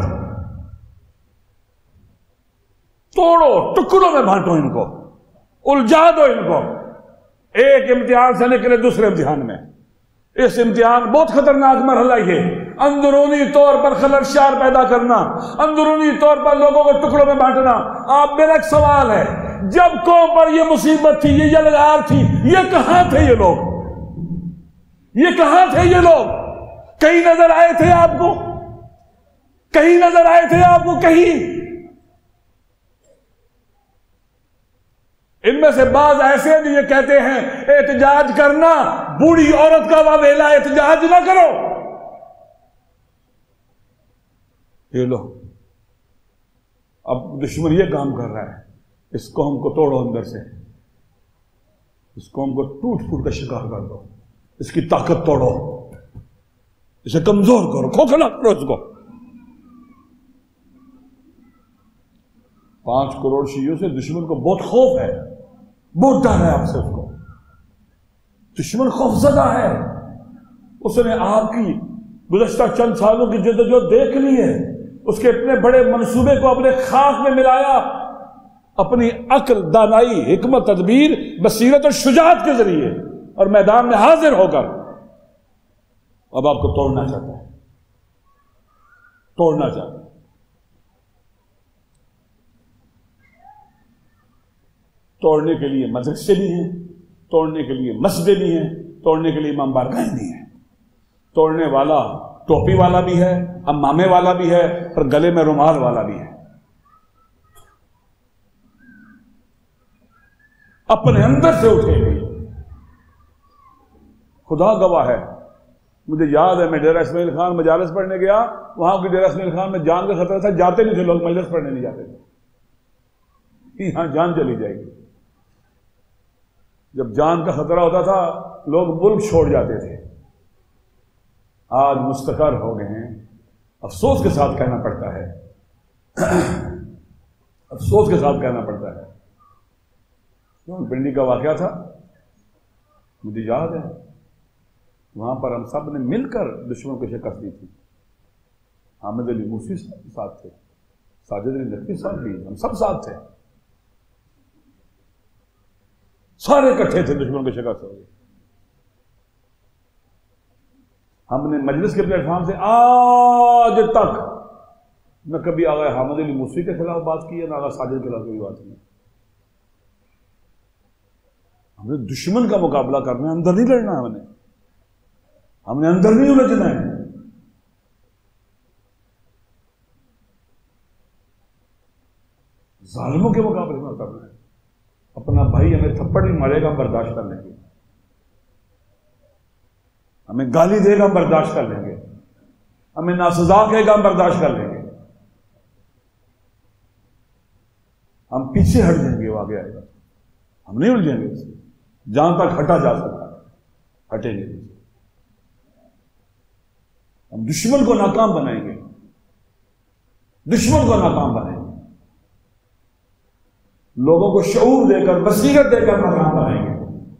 توڑو، ٹکڑوں میں بانٹو ان کو، الجھا دو ان کو. ایک امتحان سے نکلے دوسرے امتحان میں. اس امتحان بہت خطرناک مرحلہ یہ، اندرونی طور پر خلفشار پیدا کرنا، اندرونی طور پر لوگوں کو ٹکڑوں میں بانٹنا. آپ میرا ایک سوال ہے، جب قوم پر یہ مصیبت تھی، یہ یلغار تھی، یہ کہاں تھے یہ لوگ؟ یہ کہاں تھے یہ لوگ؟ کہیں نظر آئے تھے آپ کو؟ کہیں نظر آئے تھے آپ کو؟ کہیں؟ ان میں سے بعض ایسے بھی یہ کہتے ہیں احتجاج کرنا بوڑھی عورت کا واویلا، احتجاج نہ کرو. یہ لو، اب دشمن یہ کام کر رہا ہے، اس قوم کو توڑو اندر سے، اس قوم کو ٹوٹ پھوٹ کا شکار کر دو، اس کی طاقت توڑو، اسے کمزور کرو، کھوکھلا کرو اس کو. پانچ کروڑ شیعوں سے دشمن کو بہت خوف ہے، بہت ڈر ہے آپ سے. اس کو دشمن خوف زدہ ہے. اس نے آپ کی گزشتہ چند سالوں کی جدوجہد دیکھ لی ہے، اس کے اتنے بڑے منصوبے کو اپنے خاک میں ملایا، اپنی عقل، دانائی، حکمت، تدبیر، بصیرت اور شجاعت کے ذریعے، اور میدان میں حاضر ہو کر اب آپ کو توڑنا چاہتا ہے، توڑنا چاہتا ہے. توڑنے کے لیے مدرسے بھی ہیں، توڑنے کے لیے مسجدیں بھی ہیں، توڑنے کے لیے امام بارگاہیں بھی ہیں. توڑنے والا ٹوپی والا بھی ہے، امامے والا بھی ہے، اور گلے میں رومال والا بھی ہے. اپنے اندر سے اٹھے گی. خدا گواہ ہے، مجھے یاد ہے میں ڈیرہ اسماعیل خان مجالس پڑھنے گیا، وہاں کی ڈیرہ اسماعیل خان میں جان کا خطرہ تھا، جاتے نہیں تھے لوگ، مجلس پڑھنے نہیں جاتے تھے، یہاں جان چلی جائے گی. جب جان کا خطرہ ہوتا تھا لوگ ملک چھوڑ جاتے تھے. آج مستقر ہو گئے ہیں. افسوس کے ساتھ کہنا پڑتا ہے، افسوس کے ساتھ کہنا پڑتا ہے. پنڈی کا واقعہ تھا، مجھے یاد ہے، وہاں پر ہم سب نے مل کر دشمن کو شکست دی تھی. حامد علی موسی ساتھ تھے، ساجد علی نقوی ساتھ بھی، ہم سب ساتھ تھے. سارے اکٹھے تھے، دشمن کی شکست ہو گئی. ہم نے مجلس کے پلیٹ فارم سے آج تک نہ کبھی آغا حامد علی موسوی کے خلاف بات کی ہے، نہ آغا ساجد کے خلاف کوئی بات کی. ہم نے دشمن کا مقابلہ کرنا ہے، اندر نہیں لڑنا ہے. ہم نے ہم نے اندر نہیں الجھنا ہے. ظالموں کے مقابلے میں کرنا ہے. اپنا بھائی ہمیں تھپڑ بھی مارے گا، ہم برداشت کر لیں گے. ہمیں گالی دے گا، ہم برداشت کر لیں گے. ہمیں ناسزا کہے گا، ہم برداشت کر لیں گے. ہم پیچھے ہٹ جائیں گے، وہ آگے آئے گا. ہم نہیں الجھیں گے. جہاں تک ہٹا جا سکتا ہے ہٹیں گے. ہم دشمن کو ناکام بنائیں گے، دشمن کو ناکام بنائیں گے. لوگوں کو شعور دے کر، بصیرت دے کر ناکام بنائیں گے.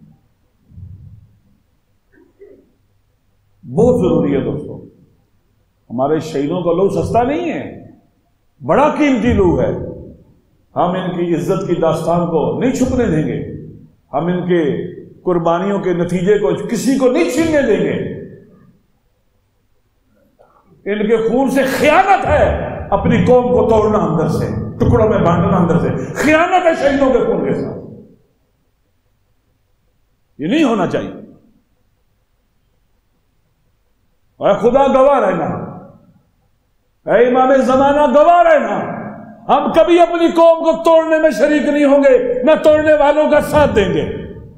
بہت ضروری ہے دوستوں. ہمارے شہیدوں کا لو سستا نہیں ہے، بڑا قیمتی لو ہے. ہم ان کی عزت کی داستان کو نہیں چھپنے دیں گے. ہم ان کے قربانیوں کے نتیجے کو کسی کو نہیں چھیننے دیں گے. ان کے خون سے خیانت ہے اپنی قوم کو توڑنا، اندر سے ٹکڑوں میں بانٹنا، اندر سے خیانت ہے شہیدوں کے خون کے ساتھ. یہ نہیں ہونا چاہیے. اے خدا گواہ رہنا، اے امام زمانہ گواہ رہنا، ہم کبھی اپنی قوم کو توڑنے میں شریک نہیں ہوں گے، نہ توڑنے والوں کا ساتھ دیں گے.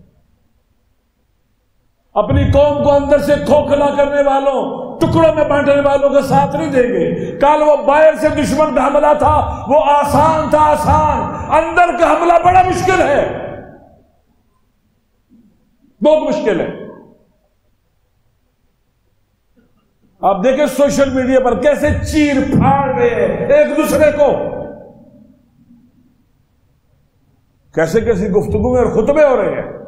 اپنی قوم کو اندر سے کھوکھلا کرنے والوں، ٹکڑوں میں بانٹنے والوں کا ساتھ نہیں دیں گے. کل وہ باہر سے دشمن کا حملہ تھا، وہ آسان تھا، آسان. اندر کا حملہ بڑا مشکل ہے، بہت مشکل ہے. آپ دیکھیں سوشل میڈیا پر کیسے چیر پھاڑ رہے ہیں ایک دوسرے کو، کیسے کیسی گفتگو اور خطبے ہو رہے ہیں.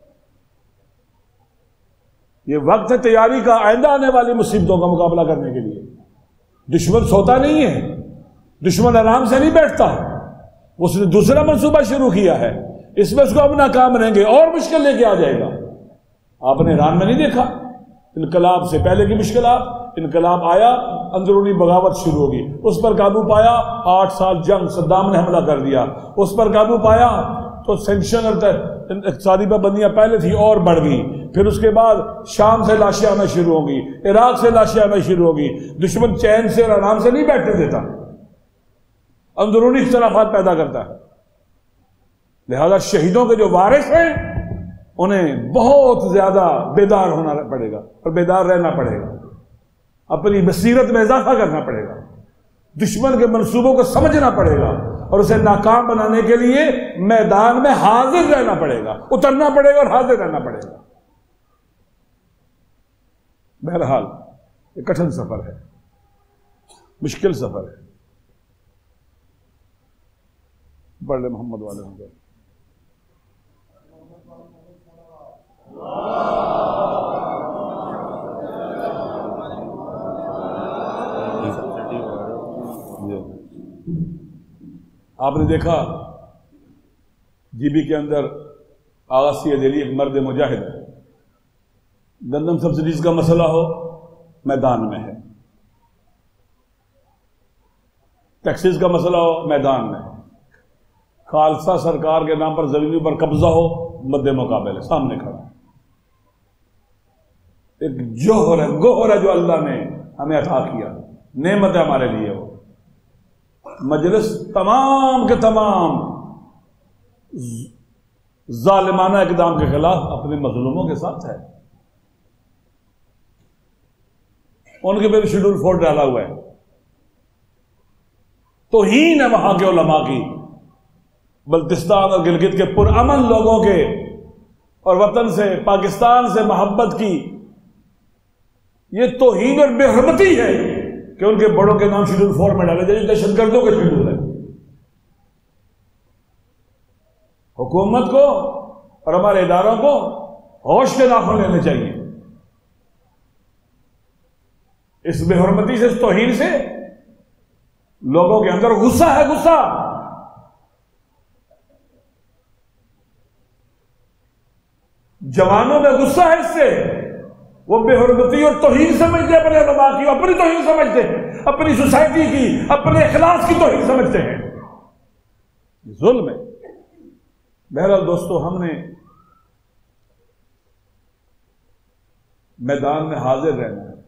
یہ وقت ہے تیاری کا، آئندہ آنے والی مصیبتوں کا مقابلہ کرنے کے لیے. دشمن سوتا نہیں ہے، دشمن آرام سے نہیں بیٹھتا. اس نے دوسرا منصوبہ شروع کیا ہے، اس میں اس کو اب ناکام رہیں گے اور مشکل لے کے آ جائے گا. آپ نے ایران میں نہیں دیکھا انقلاب سے پہلے کی مشکلات؟ انقلاب آیا، اندرونی بغاوت شروع ہوگی، اس پر قابو پایا، آٹھ سال جنگ، صدام نے حملہ کر دیا. اس پر قابو پایا تو سینکشن اور اقتصادی پابندیاں پہلے تھی اور بڑھ گئی. پھر اس کے بعد شام سے لاشیں آنا شروع ہوگی، عراق سے لاشیں آنا شروع ہوگی. دشمن چین سے اور آرام سے نہیں بیٹھنے دیتا، اندرونی اختلافات پیدا کرتا ہے. لہذا شہیدوں کے جو وارث ہیں انہیں بہت زیادہ بیدار ہونا پڑے گا اور بیدار رہنا پڑے گا. اپنی بصیرت میں اضافہ کرنا پڑے گا، دشمن کے منصوبوں کو سمجھنا پڑے گا، اور اسے ناکام بنانے کے لیے میدان میں حاضر رہنا پڑے گا، اترنا پڑے گا اور حاضر رہنا پڑے گا. بہرحال یہ کٹھن سفر ہے، مشکل سفر ہے. بڑے محمد والے ہوں گے. آپ نے دیکھا جی بی کے اندر آغا سید علی ایک مرد مجاہد ہے. گندم سبسڈیز کا مسئلہ ہو میدان میں ہے، ٹیکسز کا مسئلہ ہو میدان میں، خالصہ سرکار کے نام پر زمینوں پر قبضہ ہو مد مقابل سامنے کھڑا. ایک جوہر ہے، گوہر ہے جو اللہ نے ہمیں عطا کیا، نعمت ہے ہمارے لیے. وہ مجلس تمام کے تمام ظالمانہ اقدام کے خلاف اپنے مظلوموں کے ساتھ ہے. ان کے پہ شیڈول فور ڈالا ہوا ہے. توہین ہے وہاں کے علماء کی، بلتستان اور گلگت کے پرامن لوگوں کے اور وطن سے، پاکستان سے محبت کی. یہ توہین اور بے حرمتی ہے کہ ان کے بڑوں کے نام شیڈول فور میں ڈالے جائے، دہشت گردوں کے شیڈول ہے. حکومت کو اور ہمارے اداروں کو ہوش کے ناخن لینے چاہیے. اس بے حرمتی سے، اس توہین سے لوگوں کے اندر غصہ ہے، غصہ. جوانوں میں غصہ ہے اس سے، وہ بے حرمتی اور توہین سمجھتے اپنے علماء کی، اپنی توہین سمجھتے ہیں، اپنی سوسائٹی کی، اپنے اخلاص کی توہین سمجھتے ہیں، ظلم ہے۔ بہرحال دوستو، ہم نے میدان میں حاضر رہنا ہے،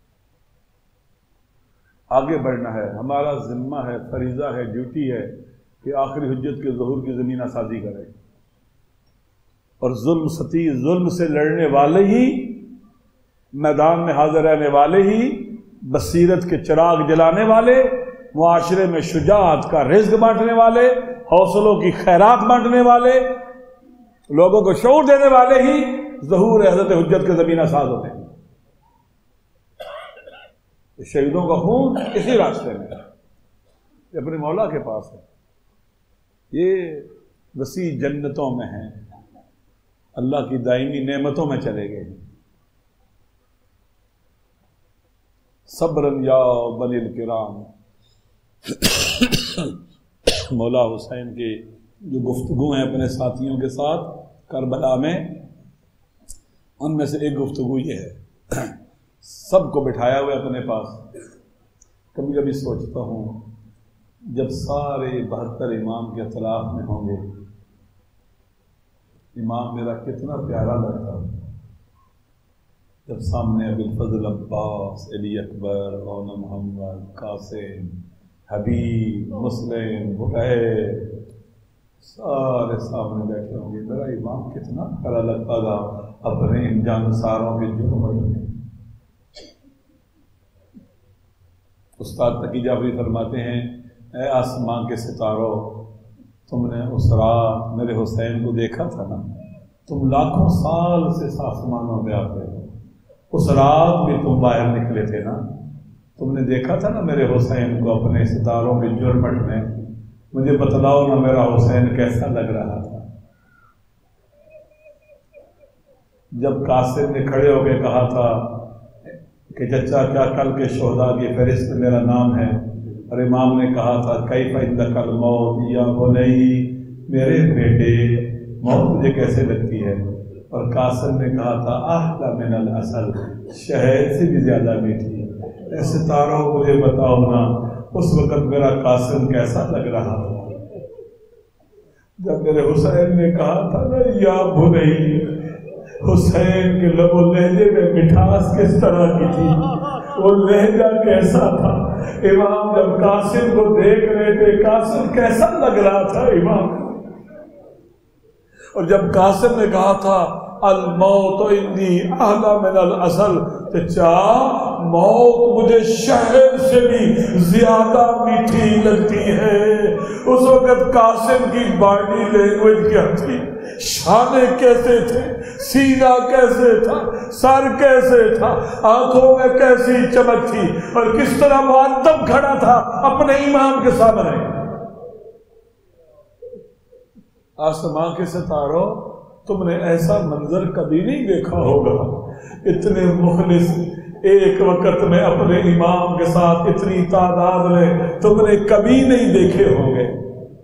آگے بڑھنا ہے، ہمارا ذمہ ہے، فریضہ ہے، ڈیوٹی ہے کہ آخری حجت کے ظہور کی زمینہ سازی کرے، اور ظلم ستی ظلم سے لڑنے والے ہی، میدان میں حاضر رہنے والے ہی، بصیرت کے چراغ جلانے والے، معاشرے میں شجاعت کا رزق بانٹنے والے، حوصلوں کی خیرات بانٹنے والے، لوگوں کو شعور دینے والے ہی ظہور حضرت حجت کے زمینہ ساز ہوتے ہیں۔ شہیدوں کا خون اسی راستے میں یہ اپنے مولا کے پاس ہے، یہ وسیع جنتوں میں ہیں، اللہ کی دائمی نعمتوں میں چلے گئے ہیں۔ صبرن یا بنی الکرام، مولا حسین کے جو گفتگو ہیں اپنے ساتھیوں کے ساتھ کربلا میں، ان میں سے ایک گفتگو یہ ہے، سب کو بٹھایا ہوئے اپنے پاس۔ کبھی کبھی سوچتا ہوں جب سارے بہتر امام کے اطراف میں ہوں گے، امام میرا کتنا پیارا لگتا، جب سامنے ابی الفضل عباس، علی اکبر، مولانا محمد، قاسم، حبیب، مسلم، بغیر سارے سامنے بیٹھے ہوں گے، میرا امام کتنا پیارا لگتا تھا اپنے ان جانساروں کے جرمٹ میں۔ استاد تقی جعفری فرماتے ہیں، اے آسمان کے ستاروں، تم نے اس رات میرے حسین کو دیکھا تھا نا، تم لاکھوں سال سے آسمانوں پہ آتے ہو، اس رات بھی تم باہر نکلے تھے نا، تم نے دیکھا تھا نا میرے حسین کو اپنے ستاروں کے جرمٹ میں، مجھے بتلاؤ نا میرا حسین کیسا لگ رہا تھا۔ جب قاسم نے کھڑے ہو کے کہا تھا کہ چچا کیا کل کے شہداء کی فہرست میں میرا نام ہے، اور امام نے کہا تھا کیف عندک الموت یا بنی، میرے بیٹے موت مجھے کیسے لگتی ہے، اور قاسم نے کہا تھا احلی من العسل، شہد سے بھی زیادہ میٹھی۔ اے ستاروں مجھے بتاؤ نا اس وقت میرا قاسم کیسا لگ رہا تھا، جب میرے حسین نے کہا تھا نا یا بنی، حسین کے لب و لہجے میں مٹھاس کس طرح کی تھی، وہ لہجہ کیسا تھا۔ امام جب قاسم کو دیکھ رہے تھے، قاسم کیسا لگ رہا تھا امام، اور جب قاسم نے کہا تھا الموت عندی احلی من العسل، چچا موت مجھے شہد سے بھی زیادہ میٹھی لگتی ہے۔ اس وقت قاسم کی باڈی لینگویج کیا تھی، شانے کیسے تھے، سینہ کیسے تھا، سر کیسے تھا، آنکھوں میں کیسی چمک تھی، اور کس طرح مؤدب کھڑا تھا اپنے امام کے سامنے۔ آسمان کے ستاروں، تم نے ایسا منظر کبھی نہیں دیکھا ہوگا، اتنے مخلص ایک وقت میں اپنے امام کے ساتھ اتنی تعداد میں تم نے کبھی نہیں دیکھے ہوں گے۔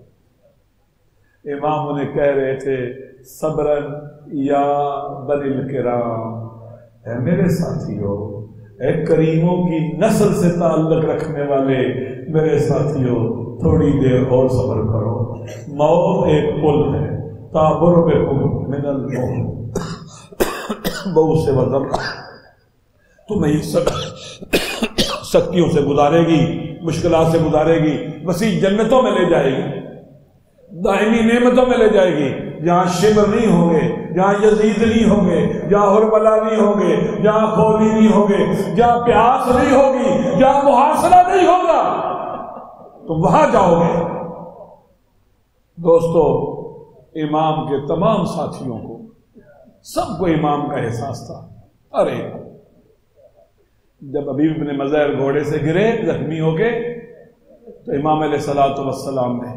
امام انہیں کہہ رہے تھے صبرن یا بنی الکرام، اے میرے ساتھیوں، اے کریموں کی نسل سے تعلق رکھنے والے میرے ساتھیوں، تھوڑی دیر اور صبر کرو، موت ایک پل ہے، تعبر بکم من الموت بہت سے وزر، تمہیں یہ سب سختیوں سے گزارے گی، مشکلات سے گزارے گی، وسیع جنتوں میں لے جائے گی، دائمی نعمتوں میں لے جائے گی، جہاں شمر نہیں ہوں گے، جہاں یزید نہیں ہوں گے، جہاں ہرملا نہیں ہوں گے، جہاں خولی نہیں ہوں گے، جہاں پیاس نہیں ہوگی، جہاں محاصرہ نہیں ہوگا، تم وہاں جاؤ گے۔ دوستو، امام کے تمام ساتھیوں کو، سب کو امام کا احساس تھا۔ ارے جب ابی ابن مظہر گھوڑے سے گرے زخمی ہو کے، تو امام علیہ الصلوۃ والسلام نے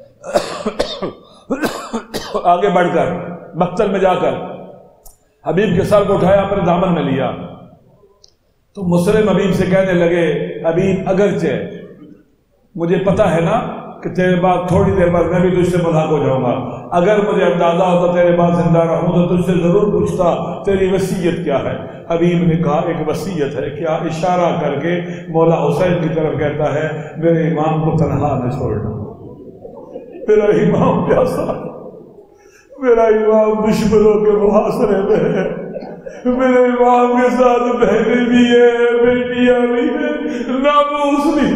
آگے بڑھ کر مقتل میں جا کر حبیب کے سر کو اٹھایا، اپنے دامن میں لیا، تو مسلم حبیب سے کہنے لگے، حبیب اگرچہ مجھے پتا ہے نا کہ تیرے بعد تھوڑی دیر بعد میں بھی تجھ سے ملحق ہو جاؤں گا، اگر مجھے اندازہ ہوتا تیرے بعد زندہ رہوں تو تجھ سے ضرور پوچھتا تیری وصیت کیا ہے۔ حبیب نے کہا ایک وصیت ہے، کیا؟ اشارہ کر کے مولا حسین کی طرف کہتا ہے میرے امام کو تنہا نہ چھوڑنا، میرا امام پیاسا، میرا امام دشمنوں کے محاصرے میں ہے، میرے امام کے ساتھ بہنیں بھی ہیں، بیٹیاں بھی ہیں، ناموس بھی۔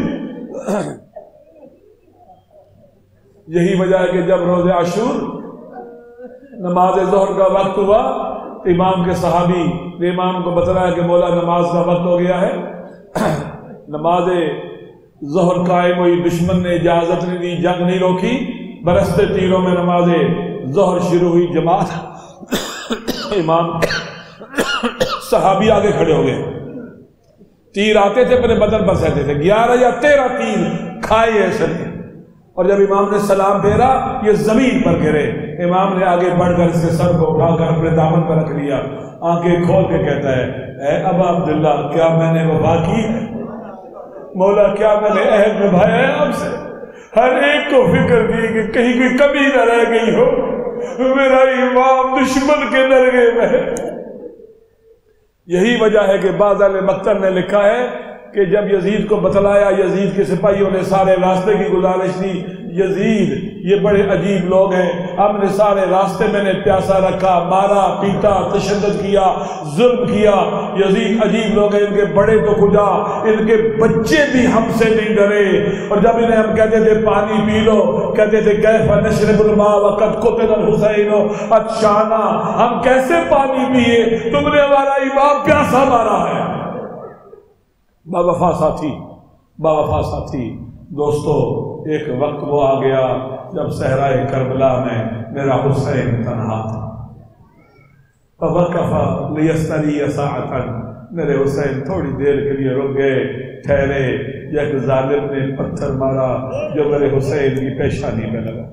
یہی وجہ ہے کہ جب روز عاشور نماز ظہر کا وقت ہوا، امام کے صحابی نے امام کو بتلایا کہ مولا نماز کا وقت ہو گیا ہے۔ نماز ظہر قائم ہوئی، دشمن نے اجازت نہیں دی، جنگ نہیں روکی، برستے تیروں میں نماز ظہر شروع ہوئی، جماعت امام صحابی آگے کھڑے ہو گئے، تیر آتے تھے اپنے بدن پر سہتے تھے، گیارہ یا تیرہ تیر کھائے ایسے نے، اور جب امام نے سلام پھیرا یہ زمین پر گرے، امام نے آگے بڑھ کر اس کے سر کو اٹھا کر اپنے دامن پر رکھ لیا، آنکھیں کھول کے کہتا ہے اے ابا عبداللہ کیا میں نے وفا کی؟ مولا کیا میں نے عہد نبھایا ہے آپ سے؟ ہر ایک کو فکر دی کہ کہیں کوئی کمی نہ رہ گئی ہو، میرا امام دشمن کے درگے میں ہے۔ یہی وجہ ہے کہ بعض اہل مکتب نے لکھا ہے کہ جب یزید کو بتلایا، یزید کے سپاہیوں نے سارے راستے کی گزارش دی، یزید یہ بڑے عجیب لوگ ہیں، ہم نے سارے راستے میں نے پیاسا رکھا، مارا پیٹا، تشدد کیا، ظلم کیا، یزید عجیب لوگ ہیں، ان کے بڑے تو خدا، ان کے بچے بھی ہم سے نہیں ڈرے۔ اور جب انہیں ہم کہتے تھے پانی پی لو، کہتے تھے کیف نشرب الماء وقد قتل الحسین اچھانا، ہم کیسے پانی پیئے، تم نے ہمارا امام پیاسا مارا ہے۔ باوفا ساتھی، باوفا ساتھی دوستو، ایک وقت وہ آ گیا جب صحرائے کربلا میں میرا حسین تنہا تھا، فوقف لیستری ساعتا، میرے حسین تھوڑی دیر کے لیے رک گئے، ٹھہرے، یک ظالم نے پتھر مارا جو میرے حسین کی پیشانی میں لگا۔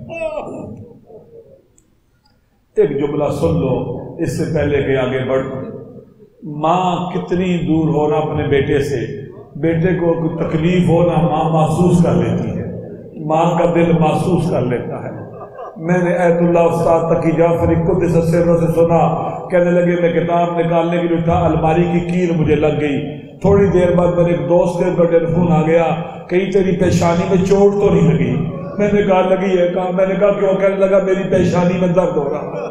ایک جملہ سن لو اس سے پہلے کہ آگے بڑھو۔ ماں کتنی دور ہونا اپنے بیٹے سے، بیٹے کو کوئی تکلیف ہونا ماں محسوس کر لیتی ہے، ماں کا دل محسوس کر لیتا ہے۔ میں نے ایت اللہ استاد تقی جعفری قدس سرہ سے سنا، کہنے لگے میں کتاب نکالنے کے لیے اٹھا، الماری کی کیل مجھے لگ گئی، تھوڑی دیر بعد میرے ایک دوست کے ٹیلی فون آ گیا، کہیں تیری پیشانی میں چوٹ تو نہیں لگی؟ میں نے کہا لگی ہے، کہا میں نے کہا کیوں؟ کہنے لگا میری پیشانی میں درد ہو رہا۔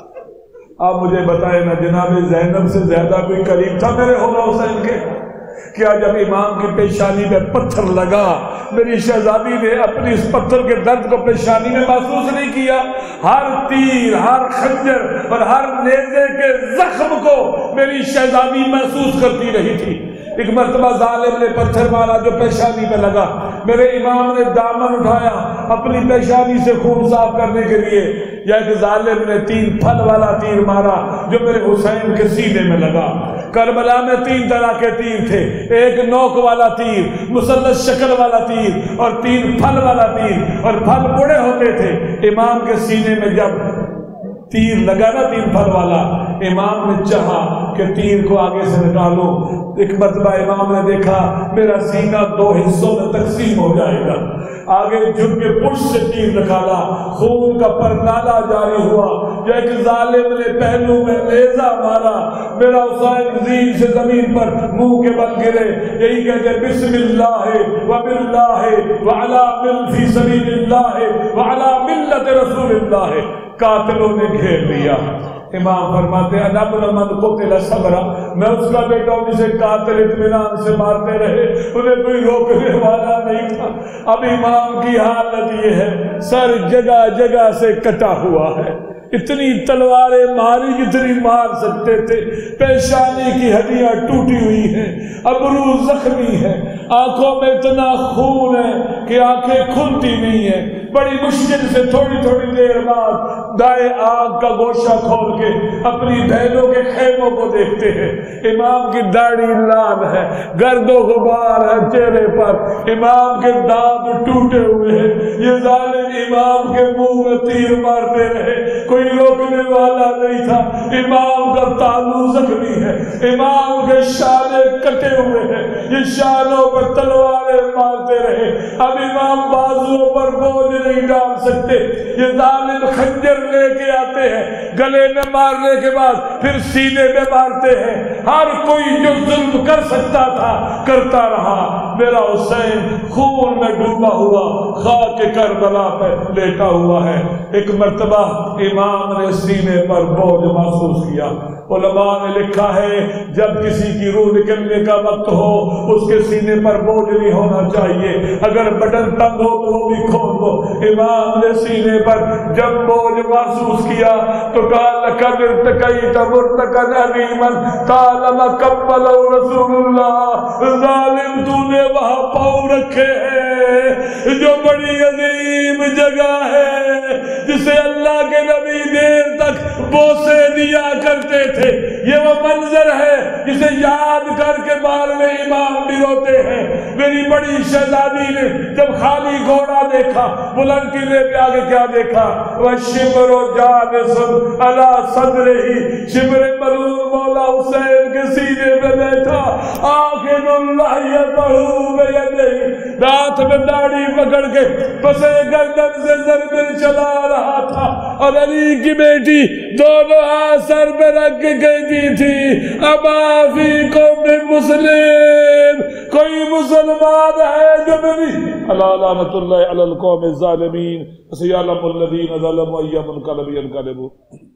آپ مجھے بتائیں نا، جناب زینب سے زیادہ کوئی قریب تھا میرے ہوگا حسین کے؟ کیا جب امام کی پیشانی میں پتھر لگا میری شہزادی نے اپنی اس پتھر کے درد کو پیشانی میں محسوس نہیں کیا؟ ہر تیر، ہر خنجر اور ہر نیزے کے زخم کو میری شہزادی محسوس کرتی رہی تھی۔ ایک مرتبہ ظالم نے پتھر مارا جو پیشانی میں لگا، میرے امام نے دامن اٹھایا اپنی پیشانی سے خون صاف کرنے کے لیے، یا ایک ظالم نے تین پھل والا تیر مارا جو میرے حسین کے سینے میں لگا۔ کربلا میں تین طرح کے تیر تھے، ایک نوک والا تیر، مثلث شکل والا تیر، اور تین پھل والا تیر، اور پھل بڑے ہوتے تھے۔ امام کے سینے میں جب تیر لگا نا تین پھل والا، امام نے چاہا کہ تیر کو آگے سے نکالو، ایک مرتبہ امام نے دیکھا میرا سینہ دو حصوں میں تقسیم ہو جائے گا، آگے جھک کے پشت سے تیر نکالا، خون کا پرنالہ جاری ہوا، جو ایک ظالم نے پہلو میں نیزہ مارا، میرا حسین زین سے زمین پر منہ کے بل گرے، یہی کہتے بسم اللہ وباللہ وعلا مل فی سبیل اللہ وعلا ملت رسول اللہ۔ قاتلوں نے گھیر لیا۔ امام فرماتے ہیں نبل من قتل صبرا، میں اس کا بیٹا ہوں جسے قاتل اطمینان سے مارتے رہے، انہیں کوئی روکنے والا نہیں تھا۔ اب امام کی حالت یہ ہے، سر جگہ جگہ سے کٹا ہوا ہے، اتنی تلواریں ماری جتنی مار سکتے تھے، پیشانی کی ہڈیاں ٹوٹی ہوئی ہیں، ابرو زخمی ہے، آنکھوں میں اتنا خون ہے کہ آنکھیں کھلتی نہیں ہیں، بڑی مشکل سے تھوڑی تھوڑی دیر بعد دائیں آنکھ کا گوشہ کھول کے اپنی بہنوں کے خیموں کو دیکھتے ہیں۔ امام کی داڑھی لال ہے، گرد و غبار ہے چہرے پر، امام کے دانت ٹوٹے ہوئے ہیں، یہ ظالم امام کے منہ میں تیر مارتے رہے، کوئی روکنے والا نہیں تھا۔ امام کا تالو زخمی ہے، امام کے شانے کٹے ہوئے ہیں، یہ شانوں پر تلواریں مارتے رہے. اب امام بازوؤں پر بوجھ نہیں ڈال سکتے. یہ ظالم خنجر لے کے آتے ہیں, گلے میں مارنے کے بعد پھر سینے میں مارتے ہیں. ہر کوئی جو ظلم کر سکتا تھا کرتا رہا. میرا حسین خون میں ڈوبا ہوا خاک کربلا پہ لیٹا ہوا ہے. ایک مرتبہ امام نے سینے پر بوجھ محسوس کیا. علماء نے لکھا ہے جب کسی کی روح نکلنے کا وقت ہو اس کے سینے پر بوجھ نہیں ہونا چاہیے. اگر بٹن تنگ ہو تو وہ بھی کھول دو. امام نے سینے پر جب بوجھ محسوس کیا تو کہا لقد ارتقیت مرتقا عظیما طالما قبلہ رسول اللہ. ظالم تو نے وہاں پاؤں رکھے ہیں جو بڑی عظیم جگہ ہے جسے اللہ کے نبی دیر تک بوسے دیا کرتے تھے. یہ وہ منظر ہے جسے یاد کر کے بعد میں امام بھی روتے ہیں. میری بڑی شہزادی نے جب خالی گھوڑا دیکھا بلند قلعے پہ آگے کیا دیکھا؟ وَالشِّمْرُ جَالِسٌ عَلَىٰ صَدْرِهِ. شمر ملعون مولا حسین کے سینے پہ بیٹھا. آخر اللہ یدعو بیدیہ, ہاتھ میں داڑھی پکڑ کے پسے گردن سے ضربیں چلا رہا تھا. اور علی کی بیٹی دونوں ہاتھ سر پہ رکھ کے کہتی تھی اما فیکم من مسلم, کوئی مسلمان ہے جو میری الا لعنۃ اللہ علی القوم الظالمین. سیعلم الذین ظلموا ای منقلب ینقلبون.